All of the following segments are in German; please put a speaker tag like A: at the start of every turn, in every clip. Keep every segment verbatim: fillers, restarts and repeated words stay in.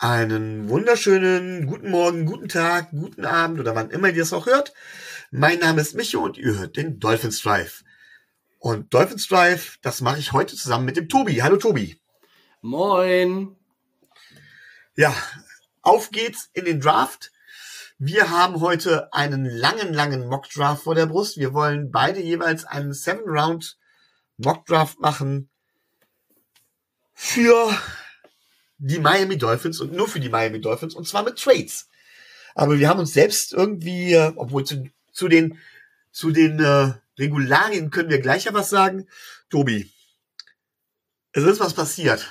A: Einen wunderschönen guten Morgen, guten Tag, guten Abend oder wann immer ihr das auch hört. Mein Name ist Micho und ihr hört den Dolphins Drive. Und Dolphins Drive, das mache ich heute zusammen mit dem Tobi. Hallo Tobi.
B: Moin.
A: Ja, auf geht's in den Draft. Wir haben heute einen langen, langen Mock-Draft vor der Brust. Wir wollen beide jeweils einen Seven-Round-Mock-Draft machen für die Miami Dolphins und nur für die Miami Dolphins und zwar mit Trades. Aber wir haben uns selbst irgendwie, obwohl zu, zu den, zu den äh, Regularien können wir gleich ja was sagen. Tobi, es ist was passiert.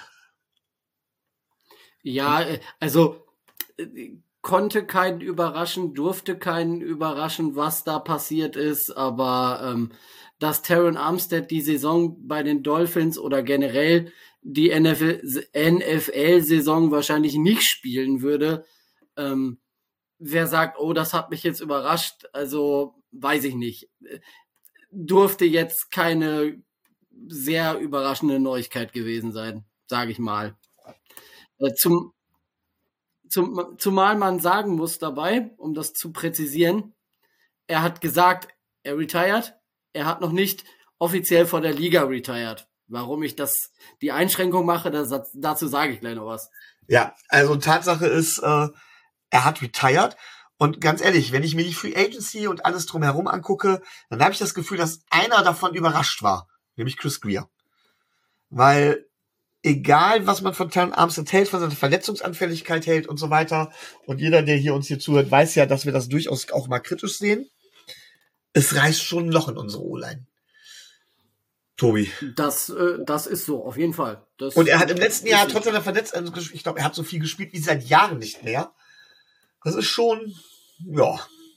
B: Ja, also konnte keinen überraschen, durfte keinen überraschen, was da passiert ist, aber ähm, dass Terron Armstead die Saison bei den Dolphins oder generell die N F L-Saison wahrscheinlich nicht spielen würde. Ähm, wer sagt, oh, das hat mich jetzt überrascht, also weiß ich nicht. Durfte jetzt keine sehr überraschende Neuigkeit gewesen sein, sage ich mal. Äh, zum, zum, zumal man sagen muss dabei, um das zu präzisieren, er hat gesagt, er retired, er hat noch nicht offiziell vor der Liga retired. Warum ich das, die Einschränkung mache, das, dazu sage ich gleich noch was.
A: Ja, also Tatsache ist, äh, er hat retired. Und ganz ehrlich, wenn ich mir die Free Agency und alles drumherum angucke, dann habe ich das Gefühl, dass einer davon überrascht war, nämlich Chris Grier. Weil egal, was man von Terron Armstead hält, von seiner Verletzungsanfälligkeit hält und so weiter, und jeder, der hier uns hier zuhört, weiß ja, dass wir das durchaus auch mal kritisch sehen, es reißt schon ein Loch in unsere O-Line. Tobi.
B: Das, äh, das ist so, auf jeden Fall. Das
A: und er hat im letzten Jahr trotz seiner Verletzung, ich glaube, er hat so viel gespielt wie seit Jahren nicht mehr. Das ist schon, ja,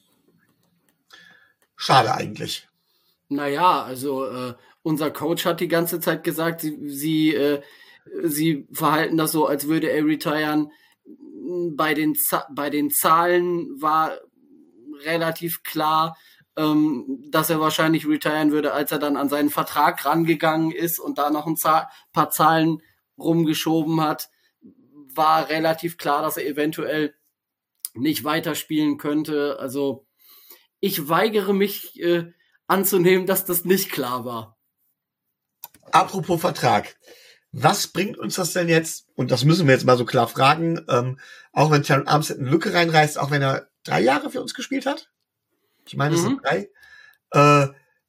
A: schade eigentlich.
B: Naja, also äh, unser Coach hat die ganze Zeit gesagt, sie, sie, äh, sie verhalten das so, als würde er retiren. Bei den, bei den Zahlen war relativ klar, ähm, dass er wahrscheinlich retiren würde, als er dann an seinen Vertrag rangegangen ist und da noch ein Zahl, paar Zahlen rumgeschoben hat, war relativ klar, dass er eventuell nicht weiterspielen könnte. Also ich weigere mich äh, anzunehmen, dass das nicht klar war.
A: Apropos Vertrag. Was bringt uns das denn jetzt? Und das müssen wir jetzt mal so klar fragen. Ähm, auch wenn Terron Armstead eine Lücke reinreißt, auch wenn er drei Jahre für uns gespielt hat. Ich meine, es mhm. sind drei. Äh,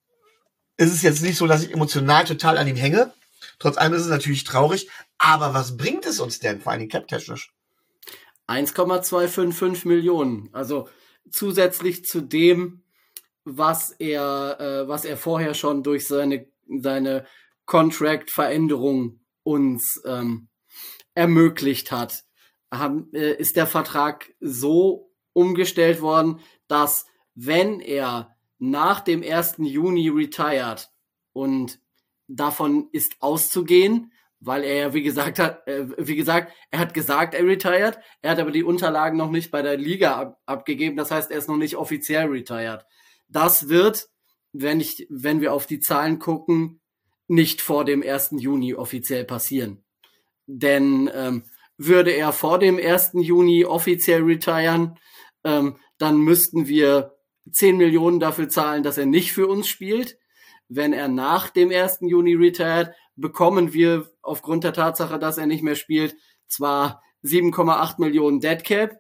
A: ist es jetzt nicht so, dass ich emotional total an ihm hänge. Trotz allem ist es natürlich traurig. Aber was bringt es uns denn, vor allem cap-technisch?
B: eins Komma zweihundertfünfundfünfzig Millionen. Also zusätzlich zu dem, was er, äh, was er vorher schon durch seine, seine Contract-Veränderung uns ähm, ermöglicht hat, haben, äh, ist der Vertrag so umgestellt worden, dass wenn er nach dem ersten Juni retired, und davon ist auszugehen, weil er ja, wie gesagt hat, äh, wie gesagt, er hat gesagt, er retired, er hat aber die Unterlagen noch nicht bei der Liga ab- abgegeben, das heißt, er ist noch nicht offiziell retired. Das wird, wenn ich, wenn wir auf die Zahlen gucken, nicht vor dem ersten Juni offiziell passieren. Denn ähm, würde er vor dem ersten Juni offiziell retiren, ähm, dann müssten wir zehn Millionen dafür zahlen, dass er nicht für uns spielt. Wenn er nach dem ersten Juni retired, bekommen wir aufgrund der Tatsache, dass er nicht mehr spielt, zwar sieben Komma acht Millionen Dead Cap,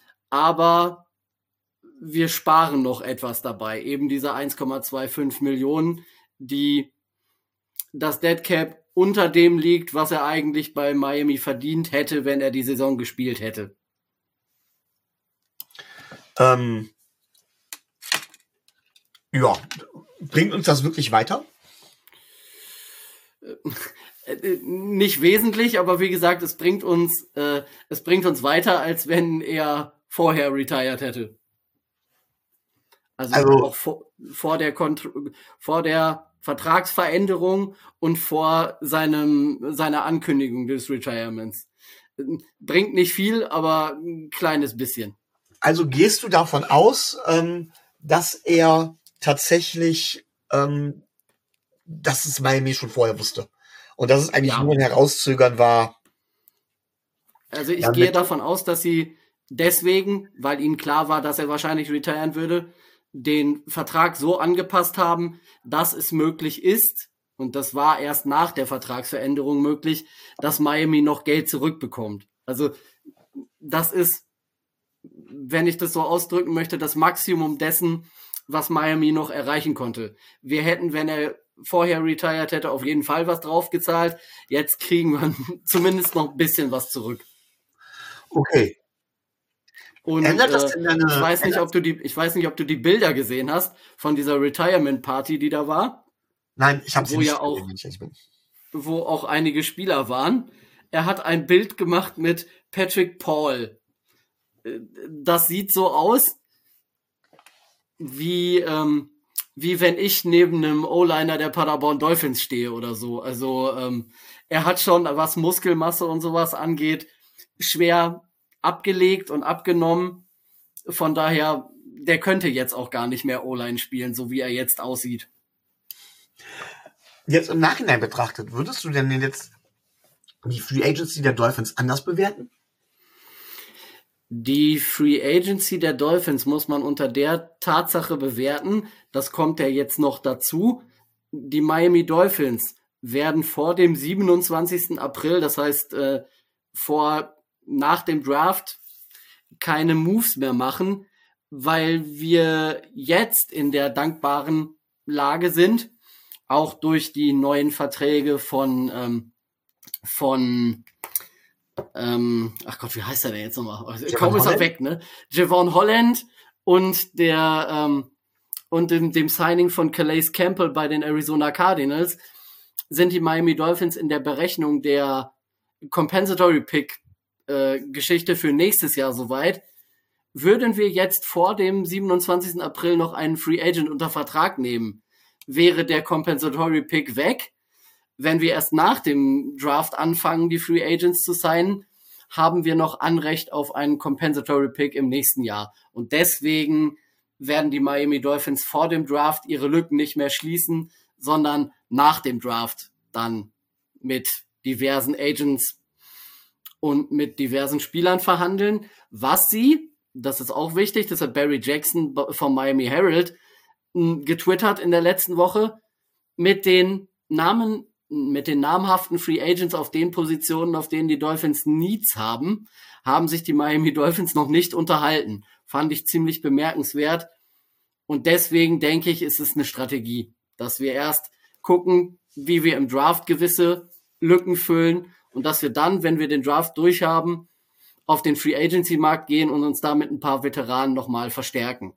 B: aber wir sparen noch etwas dabei. Eben diese eins Komma fünfundzwanzig Millionen, die das Dead Cap unter dem liegt, was er eigentlich bei Miami verdient hätte, wenn er die Saison gespielt hätte.
A: Ähm, ja, bringt uns das wirklich weiter?
B: Nicht wesentlich, aber wie gesagt, es bringt uns, äh, es bringt uns weiter, als wenn er vorher retired hätte. Also, also auch vor, vor der Kont- vor der Vertragsveränderung und vor seinem seiner Ankündigung des Retirements. Bringt nicht viel, aber ein kleines bisschen.
A: Also gehst du davon aus, ähm, dass er tatsächlich, ähm, dass es Miami schon vorher wusste und dass es eigentlich ja. nur ein Herauszögern war?
B: Also ich
A: Ja,
B: gehe
A: mit-
B: davon aus, dass sie deswegen, weil ihnen klar war, dass er wahrscheinlich retiren würde, den Vertrag so angepasst haben, dass es möglich ist, und das war erst nach der Vertragsveränderung möglich, dass Miami noch Geld zurückbekommt. Also das ist, wenn ich das so ausdrücken möchte, das Maximum dessen, was Miami noch erreichen konnte. Wir hätten, wenn er vorher retired hätte, auf jeden Fall was draufgezahlt. Jetzt kriegen wir zumindest noch ein bisschen was zurück.
A: Okay.
B: Und
A: Ändert das
B: äh,
A: denn deine-
B: ich weiß nicht,
A: ändert-
B: ob du die, ich weiß nicht, ob du die Bilder gesehen hast von dieser Retirement Party, die da war,
A: Nein, ich habe sie
B: Wo
A: nicht
B: ja auch-
A: gesehen, wenn ich ehrlich bin.
B: wo auch einige Spieler waren. Er hat ein Bild gemacht mit Patrick Paul. Äh, Das sieht so aus, wie ähm, wie wenn ich neben einem O-Liner der Paderborn Dolphins stehe oder so. Also ähm, er hat schon, was Muskelmasse und sowas angeht, schwer abgelegt und abgenommen. Von daher, der könnte jetzt auch gar nicht mehr O-Line spielen, so wie er jetzt aussieht.
A: Jetzt im Nachhinein betrachtet, würdest du denn jetzt die Free Agency der Dolphins anders bewerten?
B: Die Free Agency der Dolphins muss man unter der Tatsache bewerten, das kommt ja jetzt noch dazu, die Miami Dolphins werden vor dem siebenundzwanzigsten April, das heißt äh, vor nach dem Draft, keine Moves mehr machen, weil wir jetzt in der dankbaren Lage sind, auch durch die neuen Verträge von ähm, von ähm, ach Gott, wie heißt er denn jetzt nochmal? Kaum ist er
A: Holland?
B: weg, ne? Javon Holland und der ähm, und dem, dem Signing von Calais Campbell bei den Arizona Cardinals sind die Miami Dolphins in der Berechnung der Compensatory Pick äh, Geschichte für nächstes Jahr soweit. Würden wir jetzt vor dem siebenundzwanzigsten April noch einen Free Agent unter Vertrag nehmen, wäre der Compensatory Pick weg. Wenn wir erst nach dem Draft anfangen, die Free Agents zu signen, haben wir noch Anrecht auf einen Compensatory Pick im nächsten Jahr. Und deswegen werden die Miami Dolphins vor dem Draft ihre Lücken nicht mehr schließen, sondern nach dem Draft dann mit diversen Agents und mit diversen Spielern verhandeln, was sie, das ist auch wichtig, das hat Barry Jackson vom Miami Herald m, getwittert in der letzten Woche, mit den Namen, mit den namhaften Free Agents auf den Positionen, auf denen die Dolphins Needs haben, haben sich die Miami Dolphins noch nicht unterhalten. Fand ich ziemlich bemerkenswert. Und deswegen denke ich, ist es eine Strategie, dass wir erst gucken, wie wir im Draft gewisse Lücken füllen und dass wir dann, wenn wir den Draft durchhaben, auf den Free Agency Markt gehen und uns damit ein paar Veteranen nochmal verstärken.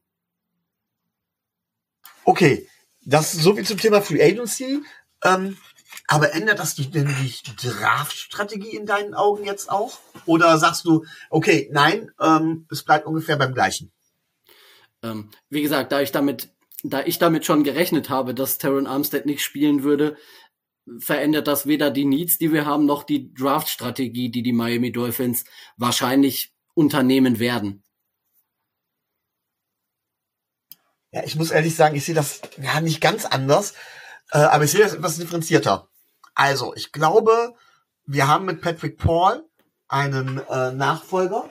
A: Okay, das ist so viel zum Thema Free Agency. Ähm, aber ändert das die, denn die Draft-Strategie in deinen Augen jetzt auch? Oder sagst du, okay, nein, ähm, es bleibt ungefähr beim Gleichen?
B: Ähm, wie gesagt, da ich damit, da ich damit schon gerechnet habe, dass Terron Armstead nicht spielen würde, verändert das weder die Needs, die wir haben, noch die Draft-Strategie, die die Miami Dolphins wahrscheinlich unternehmen werden.
A: Ja, ich muss ehrlich sagen, ich sehe das ja nicht ganz anders, äh, aber ich sehe das etwas differenzierter. Also, ich glaube, wir haben mit Patrick Paul einen äh, Nachfolger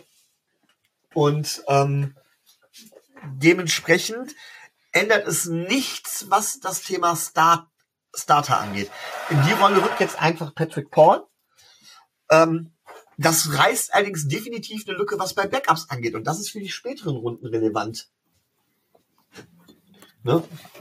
A: und ähm, dementsprechend ändert es nichts, was das Thema Start, Starter angeht. In die Rolle rückt jetzt einfach Patrick Paul. Ähm, das reißt allerdings definitiv eine Lücke, was bei Backups angeht. Und das ist für die späteren Runden relevant. Ne?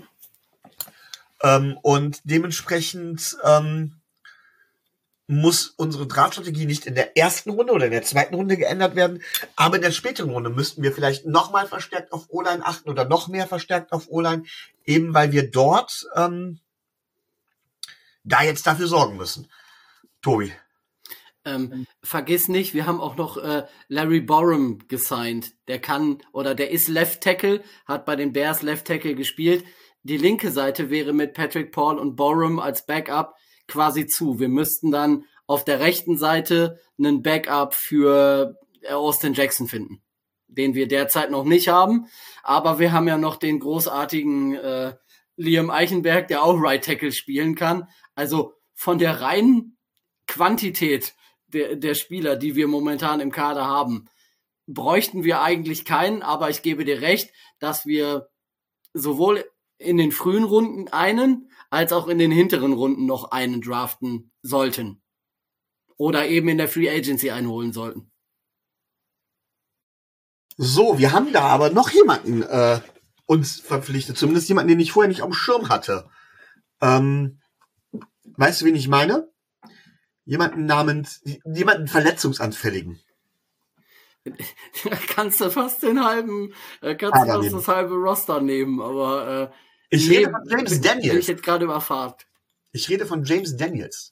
A: Ähm, und dementsprechend ähm, muss unsere Draftstrategie nicht in der ersten Runde oder in der zweiten Runde geändert werden, aber in der späteren Runde müssten wir vielleicht nochmal verstärkt auf O-Line achten oder noch mehr verstärkt auf O-Line, eben weil wir dort ähm, da jetzt dafür sorgen müssen. Tobi.
B: Ähm, vergiss nicht, wir haben auch noch äh, Larry Borum gesigned. Der kann oder der ist Left Tackle, hat bei den Bears Left Tackle gespielt. Die linke Seite wäre mit Patrick Paul und Borum als Backup quasi zu. Wir müssten dann auf der rechten Seite einen Backup für Austin Jackson finden, den wir derzeit noch nicht haben. Aber wir haben ja noch den großartigen äh, Liam Eichenberg, der auch Right Tackle spielen kann. Also von der reinen Quantität der, der Spieler, die wir momentan im Kader haben, bräuchten wir eigentlich keinen, aber ich gebe dir recht, dass wir sowohl in den frühen Runden einen, als auch in den hinteren Runden noch einen draften sollten. Oder eben in der Free Agency einholen sollten.
A: So, wir haben da aber noch jemanden äh, uns verpflichtet. Zumindest jemanden, den ich vorher nicht auf dem Schirm hatte. Ähm, weißt du, wen ich meine? Jemanden namens, jemanden Verletzungsanfälligen.
B: Kannst du fast den halben, äh, kannst du fast das halbe Roster nehmen, aber äh,
A: ich
B: nee,
A: rede von James Daniels.
B: Bin ich jetzt gerade überfragt.
A: Ich rede von James Daniels.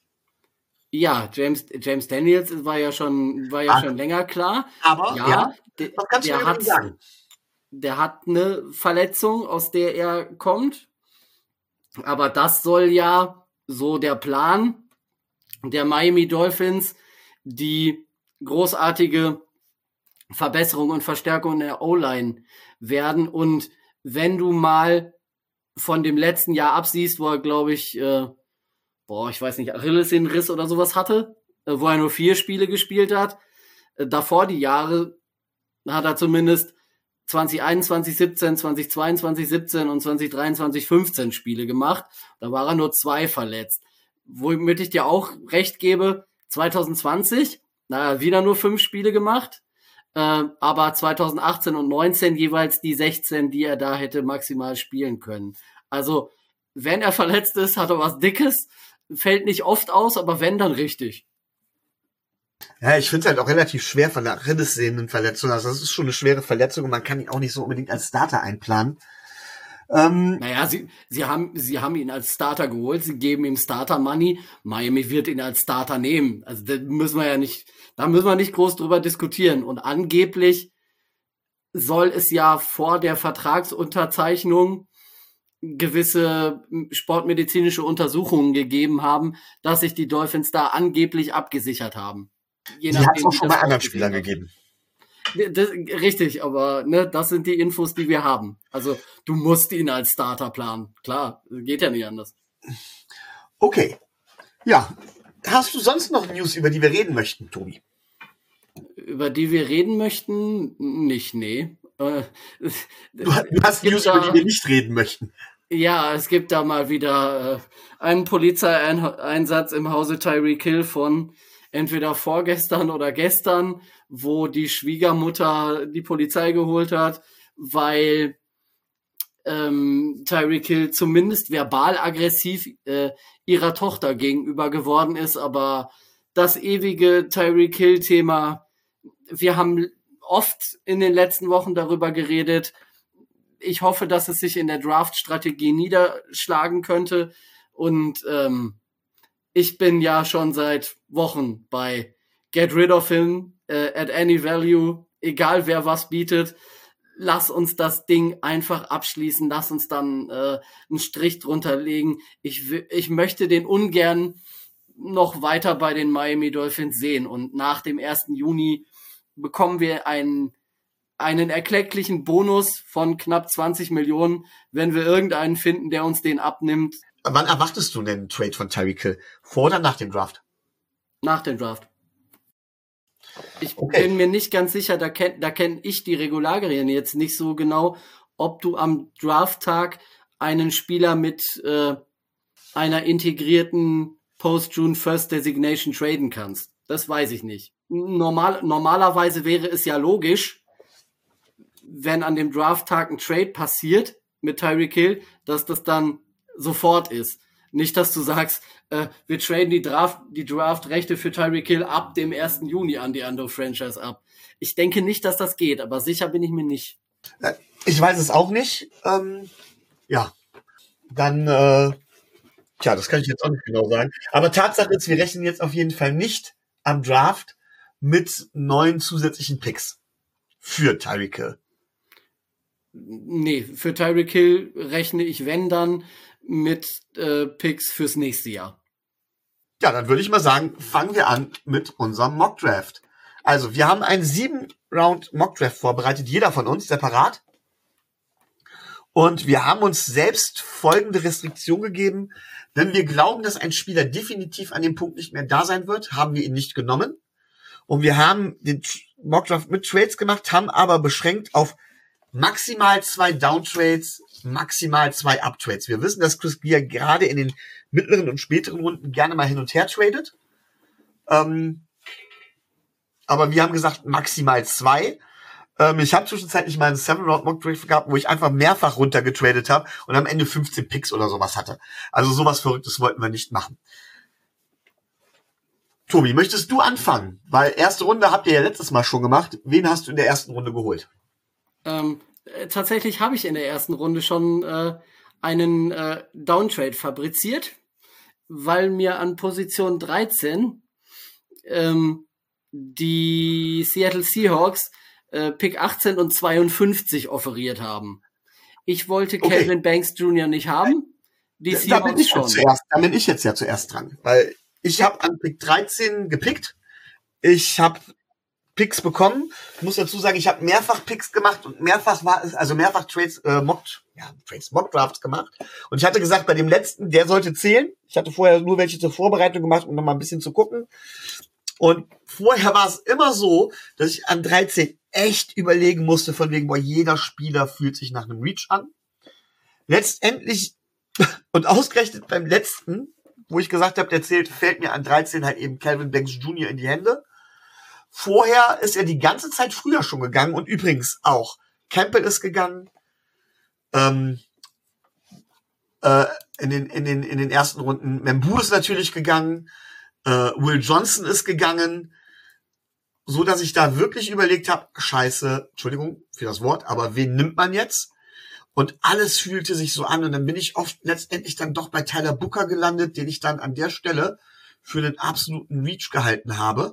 B: Ja, James James Daniels war ja schon war ja Ach, schon länger klar.
A: Aber ja, ja
B: de, was kannst der du hat sagen? Der hat eine Verletzung, aus der er kommt. Aber das soll ja so der Plan der Miami Dolphins, die großartige Verbesserung und Verstärkung in der O-Line werden. Und wenn du mal von dem letzten Jahr absiehst, wo er, glaube ich, äh, boah, ich weiß nicht, Achillessehnenriss oder sowas hatte, äh, wo er nur vier Spiele gespielt hat, äh, davor die Jahre hat er zumindest zwanzig einundzwanzig, siebzehn, zwanzig zweiundzwanzig, siebzehn und zwanzig dreiundzwanzig, fünfzehn Spiele gemacht. Da war er nur zwei verletzt. Womit ich dir auch recht gebe, zwanzig zwanzig, naja, wieder nur fünf Spiele gemacht, äh, aber zwanzig achtzehn und neunzehn jeweils die sechzehn, die er da hätte maximal spielen können. Also, wenn er verletzt ist, hat er was Dickes, fällt nicht oft aus, aber wenn, dann richtig.
A: Ja, ich finde es halt auch relativ schwer von der Achillessehnenverletzung. Also das ist schon eine schwere Verletzung und man kann ihn auch nicht so unbedingt als Starter einplanen. Ähm,
B: naja, sie, sie haben, sie haben ihn als Starter geholt, sie geben ihm Starter Money. Miami wird ihn als Starter nehmen. Also da müssen wir ja nicht, da müssen wir nicht groß drüber diskutieren. Und angeblich soll es ja vor der Vertragsunterzeichnung gewisse sportmedizinische Untersuchungen gegeben haben, dass sich die Dolphins da angeblich abgesichert haben.
A: Je die hat es auch schon bei anderen Spielern gegeben.
B: Das, richtig, aber ne, das sind die Infos, die wir haben. Also du musst ihn als Starter planen. Klar, geht ja nicht anders.
A: Okay. Ja. Hast du sonst noch News, über die wir reden möchten, Tobi?
B: Über die wir reden möchten? Nicht, nee. Äh,
A: du, du hast News, da, über die wir nicht reden möchten.
B: Ja, es gibt da mal wieder äh, einen Polizeieinsatz im Hause Tyreek Hill von entweder vorgestern oder gestern, wo die Schwiegermutter die Polizei geholt hat, weil ähm, Tyreek Hill zumindest verbal aggressiv äh, ihrer Tochter gegenüber geworden ist. Aber das ewige Tyreek Hill-Thema, wir haben oft in den letzten Wochen darüber geredet. Ich hoffe, dass es sich in der Draft-Strategie niederschlagen könnte. Und ähm, ich bin ja schon seit Wochen bei Get rid of him uh, at any value, egal wer was bietet. Lass uns das Ding einfach abschließen. Lass uns dann äh, einen Strich drunter legen. Ich, ich möchte den ungern noch weiter bei den Miami Dolphins sehen. Und nach dem ersten Juni bekommen wir einen, einen erklecklichen Bonus von knapp zwanzig Millionen, wenn wir irgendeinen finden, der uns den abnimmt.
A: Wann erwartest du denn einen Trade von Tyreek Hill? Vor oder nach dem Draft?
B: Nach dem Draft. Ich
A: okay.
B: bin mir nicht ganz sicher, da kenne da kenn ich die Regularien jetzt nicht so genau, ob du am Drafttag einen Spieler mit äh, einer integrierten Post-June First Designation traden kannst. Das weiß ich nicht. Normal, normalerweise wäre es ja logisch, wenn an dem Drafttag ein Trade passiert mit Tyreek Hill, dass das dann sofort ist. Nicht, dass du sagst, äh, wir traden die Draft, die Draft-Rechte für Tyreek Hill ab dem ersten Juni an die andere Franchise ab. Ich denke nicht, dass das geht, aber sicher bin ich mir nicht.
A: Ich weiß es auch nicht. Ähm, ja, dann, äh, tja, das kann ich jetzt auch nicht genau sagen. Aber Tatsache ist, wir rechnen jetzt auf jeden Fall nicht am Draft mit neun zusätzlichen Picks für Tyreek Hill.
B: Nee, für Tyreek Hill rechne ich, wenn dann, mit äh, Picks fürs nächste Jahr.
A: Ja, dann würde ich mal sagen, fangen wir an mit unserem Mockdraft. Also, wir haben einen sieben-Round-Mockdraft vorbereitet, jeder von uns separat. Und wir haben uns selbst folgende Restriktion gegeben, Wenn wir glauben, dass ein Spieler definitiv an dem Punkt nicht mehr da sein wird, haben wir ihn nicht genommen. Und wir haben den Mockdraft mit Trades gemacht, haben aber beschränkt auf maximal zwei Downtrades, maximal zwei Uptrades. Wir wissen, dass Chris Greer gerade in den mittleren und späteren Runden gerne mal hin und her tradet. Ähm, aber wir haben gesagt, maximal zwei. Ähm, ich habe zwischenzeitlich mal einen Seven-Round-Mock-Trade gehabt, wo ich einfach mehrfach runtergetradet habe und am Ende fünfzehn Picks oder sowas hatte. Also sowas Verrücktes wollten wir nicht machen. Tobi, möchtest du anfangen? Weil erste Runde habt ihr ja letztes Mal schon gemacht. Wen hast du in der ersten Runde geholt?
B: Ähm, äh, tatsächlich habe ich in der ersten Runde schon äh, einen äh, Downtrade fabriziert, weil mir an Position dreizehn ähm, die Seattle Seahawks äh, Pick achtzehn und zweiundfünfzig offeriert haben. Ich wollte
A: Okay.
B: Calvin Banks Junior nicht haben, die
A: Da bin
B: Seahawks
A: ich ja
B: schon.
A: zuerst, da bin ich jetzt ja zuerst dran, weil ich habe an Pick dreizehn gepickt. Ich habe Picks bekommen. Ich muss dazu sagen, ich habe mehrfach Picks gemacht und mehrfach war es, also mehrfach Trades, äh, Mock, ja, Trades, Mock Drafts gemacht. Und ich hatte gesagt, bei dem letzten, der sollte zählen. Ich hatte vorher nur welche zur Vorbereitung gemacht, um noch mal ein bisschen zu gucken. Und vorher war es immer so, dass ich an dreizehn echt überlegen musste, von wegen, boah, jeder Spieler fühlt sich nach einem Reach an. Letztendlich, und ausgerechnet beim letzten, wo ich gesagt habe, der zählt, fällt mir an dreizehn halt eben Calvin Banks Junior in die Hände. Vorher ist er die ganze Zeit früher schon gegangen und übrigens auch Campbell ist gegangen, ähm, äh, in den, in den, in den ersten Runden. Membu ist natürlich gegangen, äh, Will Johnson ist gegangen, so dass ich da wirklich überlegt habe, scheiße, Entschuldigung für das Wort, aber wen nimmt man jetzt? Und alles fühlte sich so an und dann bin ich oft letztendlich dann doch bei Tyler Booker gelandet, den ich dann an der Stelle für den absoluten Reach gehalten habe.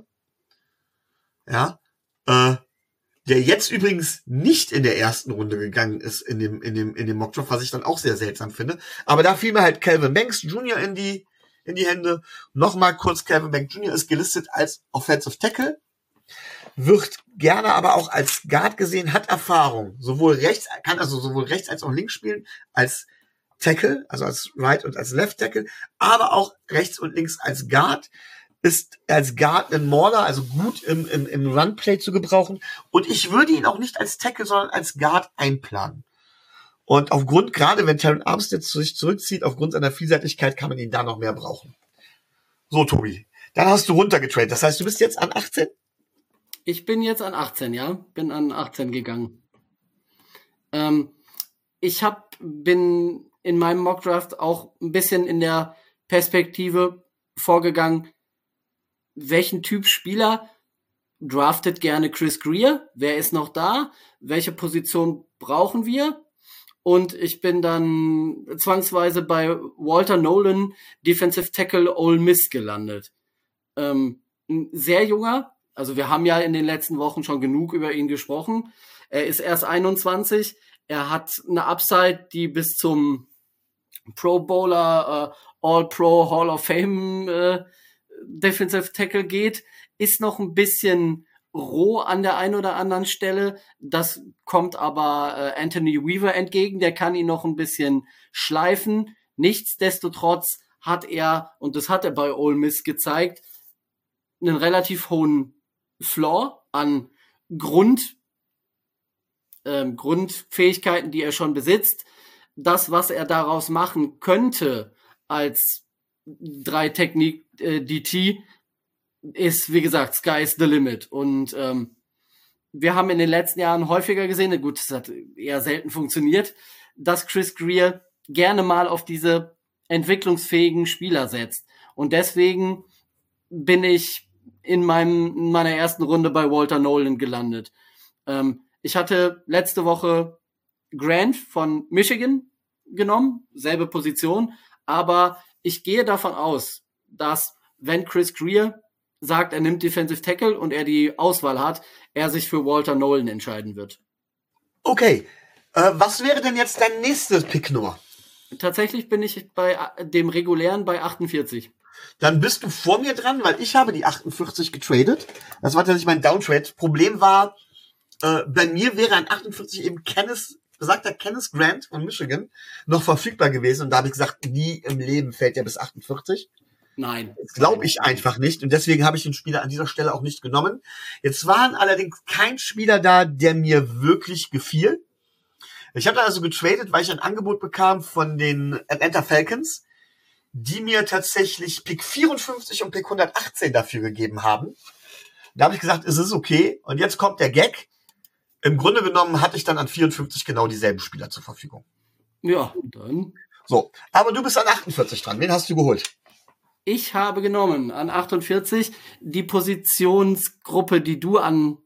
A: Ja, äh, der jetzt übrigens nicht in der ersten Runde gegangen ist in dem in dem in dem Mockdraft, was ich dann auch sehr seltsam finde. Aber da fiel mir halt Calvin Banks Junior in die in die Hände. Nochmal kurz: Calvin Banks Junior ist gelistet als Offensive Tackle, wird gerne aber auch als Guard gesehen, hat Erfahrung, sowohl rechts kann also sowohl rechts als auch links spielen als Tackle, also als Right und als Left Tackle, aber auch rechts und links als Guard. Ist als Guard ein Mauler, also gut im, im, im Runplay zu gebrauchen. Und ich würde ihn auch nicht als Tackle, sondern als Guard einplanen. Und aufgrund, gerade wenn Terron Armstead sich zurückzieht, aufgrund seiner Vielseitigkeit kann man ihn da noch mehr brauchen. So, Tobi, dann hast du runtergetradet. Das heißt, du bist jetzt an achtzehn?
B: Ich bin jetzt an achtzehn, ja. Bin an achtzehn gegangen. Ähm, ich hab, bin in meinem Mockdraft auch ein bisschen in der Perspektive vorgegangen, welchen Typ Spieler draftet gerne Chris Greer? Wer ist noch da? Welche Position brauchen wir? Und ich bin dann zwangsweise bei Walter Nolan, Defensive Tackle Ole Miss, gelandet. Ähm, ein sehr junger, also wir haben ja in den letzten Wochen schon genug über ihn gesprochen. Er ist erst einundzwanzig. Er hat eine Upside, die bis zum Pro Bowler, äh, All-Pro, Hall of Fame äh, Defensive Tackle geht, ist noch ein bisschen roh an der einen oder anderen Stelle. Das kommt aber äh, Anthony Weaver entgegen, der kann ihn noch ein bisschen schleifen. Nichtsdestotrotz hat er, und das hat er bei Ole Miss gezeigt, einen relativ hohen Floor an Grund, ähm, Grundfähigkeiten, die er schon besitzt. Das, was er daraus machen könnte als drei Technik äh, D T, ist, wie gesagt, sky's the limit. Und ähm, wir haben in den letzten Jahren häufiger gesehen, gut, das hat eher selten funktioniert, dass Chris Greer gerne mal auf diese entwicklungsfähigen Spieler setzt. Und deswegen bin ich in meinem in meiner ersten Runde bei Walter Nolan gelandet. Ähm, ich hatte letzte Woche Grant von Michigan genommen, selbe Position, aber ich gehe davon aus, dass wenn Chris Greer sagt, er nimmt Defensive Tackle und er die Auswahl hat, er sich für Walter Nolan entscheiden wird.
A: Okay, äh, was wäre denn jetzt dein nächstes Pick nur?
B: Tatsächlich bin ich bei dem regulären bei achtundvierzig.
A: Dann bist du vor mir dran, weil ich habe die achtundvierzig getradet. Das war tatsächlich mein Downtrade. Problem war, äh, bei mir wäre an achtundvierzig eben Kenneth besagter Kenneth Grant von Michigan noch verfügbar gewesen. Und da habe ich gesagt, nie im Leben fällt er bis achtundvierzig.
B: Nein.
A: Das glaube ich einfach nicht. Und deswegen habe ich den Spieler an dieser Stelle auch nicht genommen. Jetzt waren allerdings kein Spieler da, der mir wirklich gefiel. Ich habe dann also getradet, weil ich ein Angebot bekam von den Atlanta Falcons, die mir tatsächlich Pick vierundfünfzig und Pick hundertachtzehn dafür gegeben haben. Da habe ich gesagt, es ist okay. Und jetzt kommt der Gag. Im Grunde genommen hatte ich dann an vierundfünfzig genau dieselben Spieler zur Verfügung.
B: Ja, dann.
A: So, aber du bist an achtundvierzig dran. Wen hast du geholt?
B: Ich habe genommen an achtundvierzig die Positionsgruppe, die du an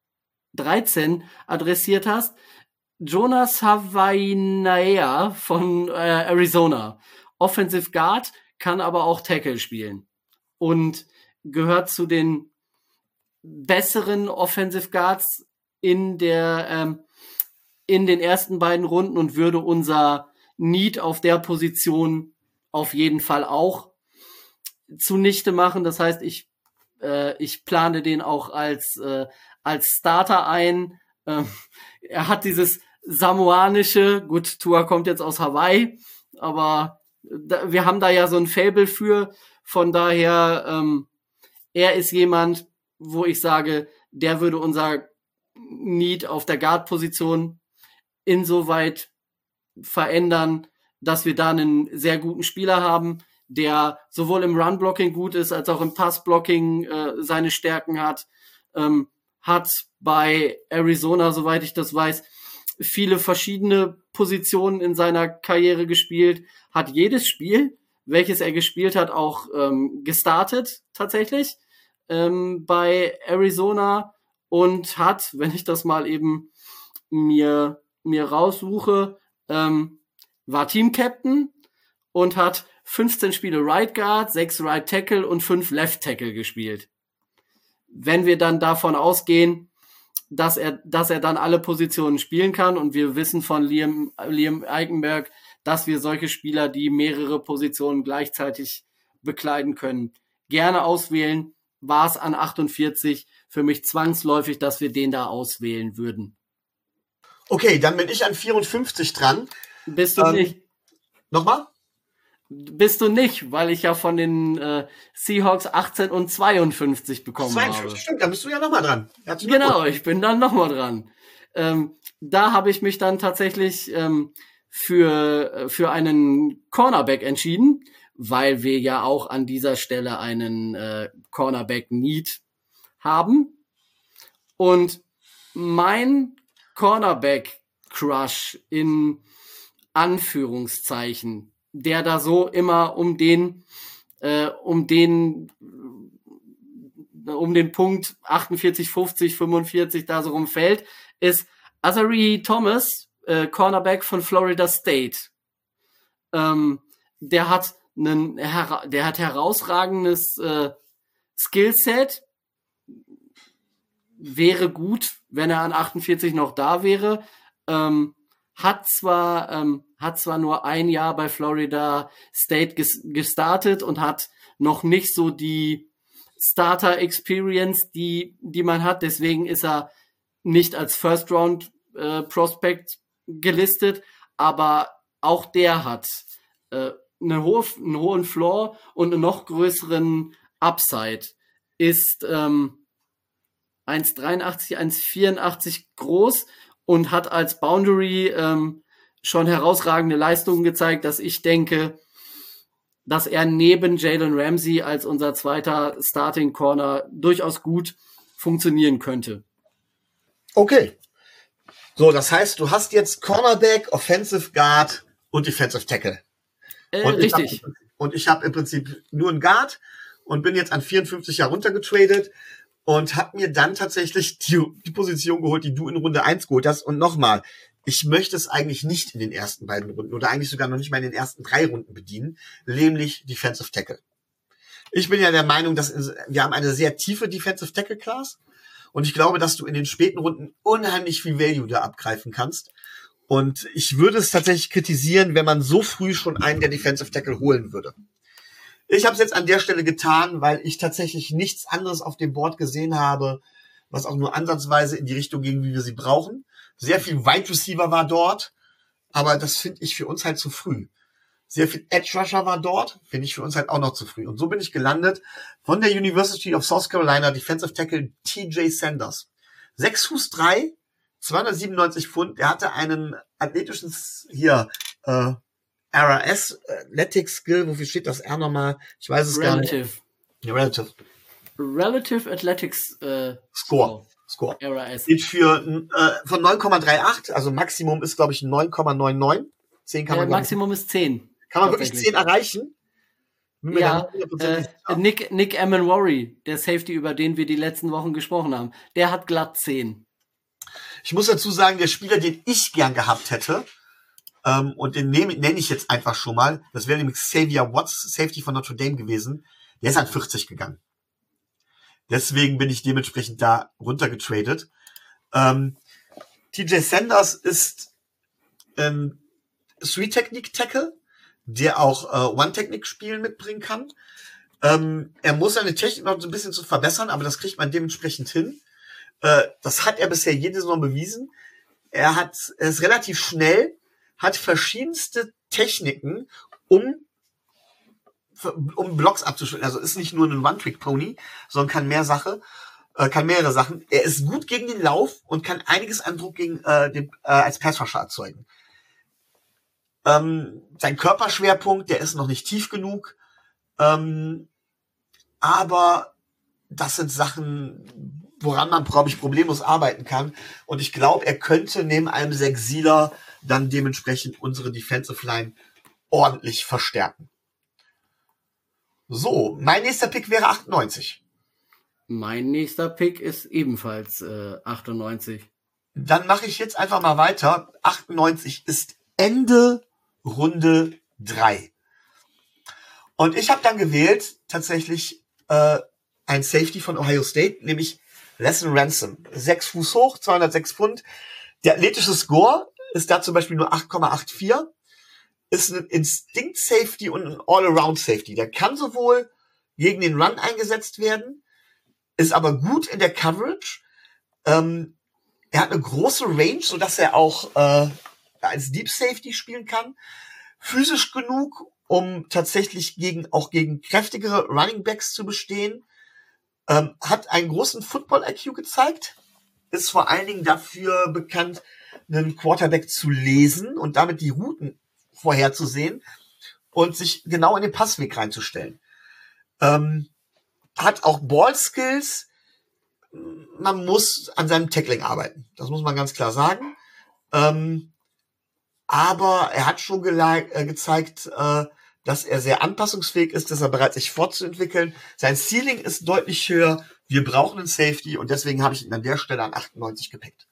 B: dreizehn adressiert hast. Jonas Havainaea von äh, Arizona. Offensive Guard, kann aber auch Tackle spielen. Und gehört zu den besseren Offensive Guards in der ähm, in den ersten beiden Runden und würde unser Need auf der Position auf jeden Fall auch zunichte machen. Das heißt, ich äh, ich plane den auch als äh, als Starter ein. Ähm, er hat dieses samoanische, gut, Tua kommt jetzt aus Hawaii, aber da, wir haben da ja so ein Faible für. Von daher, ähm, er ist jemand, wo ich sage, der würde unser Need auf der Guard-Position insoweit verändern, dass wir da einen sehr guten Spieler haben, der sowohl im Run-Blocking gut ist, als auch im Pass-Blocking äh, seine Stärken hat, ähm, hat bei Arizona, soweit ich das weiß, viele verschiedene Positionen in seiner Karriere gespielt, hat jedes Spiel, welches er gespielt hat, auch ähm, gestartet tatsächlich ähm, bei Arizona und hat, wenn ich das mal eben mir, mir raussuche, ähm, war Team-Captain und hat fünfzehn Spiele Right Guard, sechs Right Tackle und fünf Left Tackle gespielt. Wenn wir dann davon ausgehen, dass er, dass er dann alle Positionen spielen kann und wir wissen von Liam, Liam Eichenberg, dass wir solche Spieler, die mehrere Positionen gleichzeitig bekleiden können, gerne auswählen, war es an achtundvierzig für mich zwangsläufig, dass wir den da auswählen würden.
A: Okay, dann bin ich an vierundfünfzig dran.
B: Bist du
A: ähm,
B: nicht?
A: Nochmal?
B: Bist du nicht, weil ich ja von den äh, Seahawks achtzehn und zweiundfünfzig bekommen
A: zweiundfünfzig,
B: habe.
A: Stimmt, da bist du ja nochmal dran. Herzlichen
B: Genau,
A: Glückwunsch.
B: ich bin dann nochmal dran. Ähm, da habe ich mich dann tatsächlich ähm, für, für einen Cornerback entschieden, weil wir ja auch an dieser Stelle einen äh, Cornerback-Need haben. Und mein Cornerback-Crush in Anführungszeichen, der da so immer um den äh, um den um den Punkt achtundvierzig, fünfzig, fünfundvierzig da so rumfällt, ist Azari Thomas, äh, Cornerback von Florida State. Ähm, der hat einen hera- der hat herausragendes äh, Skillset. Wäre gut, wenn er an achtundvierzig noch da wäre. Ähm, hat zwar ähm, hat zwar nur ein Jahr bei Florida State ges- gestartet und hat noch nicht so die Starter Experience, die die man hat. Deswegen ist er nicht als First Round äh, Prospect gelistet, aber auch der hat äh, eine hohe, einen hohen Floor und einen noch größeren Upside. Ist ähm, eins Komma dreiundachtzig, eins Komma vierundachtzig groß und hat als Boundary ähm, schon herausragende Leistungen gezeigt, dass ich denke, dass er neben Jalen Ramsey als unser zweiter Starting Corner durchaus gut funktionieren könnte.
A: Okay. So, das heißt, du hast jetzt Cornerback, Offensive Guard und Defensive Tackle.
B: Äh,
A: und
B: richtig.
A: Ich hab, und ich habe im Prinzip nur einen Guard und bin jetzt an vierundfünfzig heruntergetradet und habe mir dann tatsächlich die, die Position geholt, die du in Runde eins geholt hast. Und nochmal, ich möchte es eigentlich nicht in den ersten beiden Runden oder eigentlich sogar noch nicht mal in den ersten drei Runden bedienen, nämlich Defensive Tackle. Ich bin ja der Meinung, dass wir haben eine sehr tiefe Defensive Tackle Class und ich glaube, dass du in den späten Runden unheimlich viel Value da abgreifen kannst. Und ich würde es tatsächlich kritisieren, wenn man so früh schon einen der Defensive Tackle holen würde. Ich habe es jetzt an der Stelle getan, weil ich tatsächlich nichts anderes auf dem Board gesehen habe, was auch nur ansatzweise in die Richtung ging, wie wir sie brauchen. Sehr viel Wide Receiver war dort, aber das finde ich für uns halt zu früh. Sehr viel Edge Rusher war dort, finde ich für uns halt auch noch zu früh. Und so bin ich gelandet von der University of South Carolina, Defensive Tackle T J Sanders. sechs Fuß drei, zweihundertsiebenundneunzig Pfund. Er hatte einen athletischen, hier, äh, R A S, Athletic Skill, wofür steht das R nochmal? Ich weiß es
B: Relative.
A: gar nicht. Ja, Relative.
B: Relative Athletics äh,
A: Score. Score.
B: R A S.
A: Steht für äh, von neun Komma achtunddreißig, also Maximum ist, glaube ich, neun Komma neunundneunzig. zehn kann
B: Äh,
A: man glaub
B: Maximum ist zehn.
A: Kann man wirklich zehn erreichen? Bin mir
B: Ja,
A: da nicht hundertprozentig
B: äh,
A: sicher.
B: Nick, Nick Amenwori, der Safety, über den wir die letzten Wochen gesprochen haben, der hat glatt zehn.
A: Ich muss dazu sagen, der Spieler, den ich gern gehabt hätte, ähm, und den nenne nenn ich jetzt einfach schon mal, das wäre nämlich Xavier Watts, Safety von Notre Dame gewesen, der ist an vierzig gegangen. Deswegen bin ich dementsprechend da runtergetradet. Ähm, T J Sanders ist ein Three-Technique-Tackle, der auch äh, One-Technique-Spielen mitbringen kann. Ähm, er muss seine Technik noch so ein bisschen zu verbessern, aber das kriegt man dementsprechend hin. Äh, das hat er bisher jede Saison bewiesen. Er hat, er ist relativ schnell, hat verschiedenste Techniken, um um Blocks abzuschütteln. Also ist nicht nur ein One-Trick-Pony, sondern kann mehr Sache, äh, kann mehrere Sachen. Er ist gut gegen den Lauf und kann einiges an Druck gegen äh, den, äh, als Passrusher erzeugen. Ähm, sein Körperschwerpunkt, der ist noch nicht tief genug. Ähm, aber das sind Sachen, woran man, glaube ich, problemlos arbeiten kann. Und ich glaube, er könnte neben einem Sechsieler dann dementsprechend unsere Defensive Line ordentlich verstärken. So, mein nächster Pick wäre achtundneunzig.
B: Mein nächster Pick ist ebenfalls äh, achtundneunzig.
A: Dann mache ich jetzt einfach mal weiter. achtundneunzig ist Ende Runde drei. Und ich habe dann gewählt, tatsächlich, äh, ein Safety von Ohio State, nämlich Lesson Ransom. Sechs Fuß hoch, zweihundertsechs Pfund. Der athletische Score ist da zum Beispiel nur acht Komma vierundachtzig. Ist ein Instinct-Safety und ein All-Around-Safety. Der kann sowohl gegen den Run eingesetzt werden, ist aber gut in der Coverage. Ähm, er hat eine große Range, sodass er auch äh, als Deep Safety spielen kann. Physisch genug, um tatsächlich gegen auch gegen kräftigere Running Backs zu bestehen. Ähm, hat einen großen Football-I Q gezeigt. Ist vor allen Dingen dafür bekannt, einen Quarterback zu lesen und damit die Routen vorherzusehen und sich genau in den Passweg reinzustellen. Ähm, hat auch Ball-Skills. Man muss an seinem Tackling arbeiten. Das muss man ganz klar sagen. Ähm, aber er hat schon äh, gezeigt, äh, dass er sehr anpassungsfähig ist, dass er bereit ist, sich fortzuentwickeln. Sein Ceiling ist deutlich höher. Wir brauchen einen Safety und deswegen habe ich ihn an der Stelle an achtundneunzig gepickt.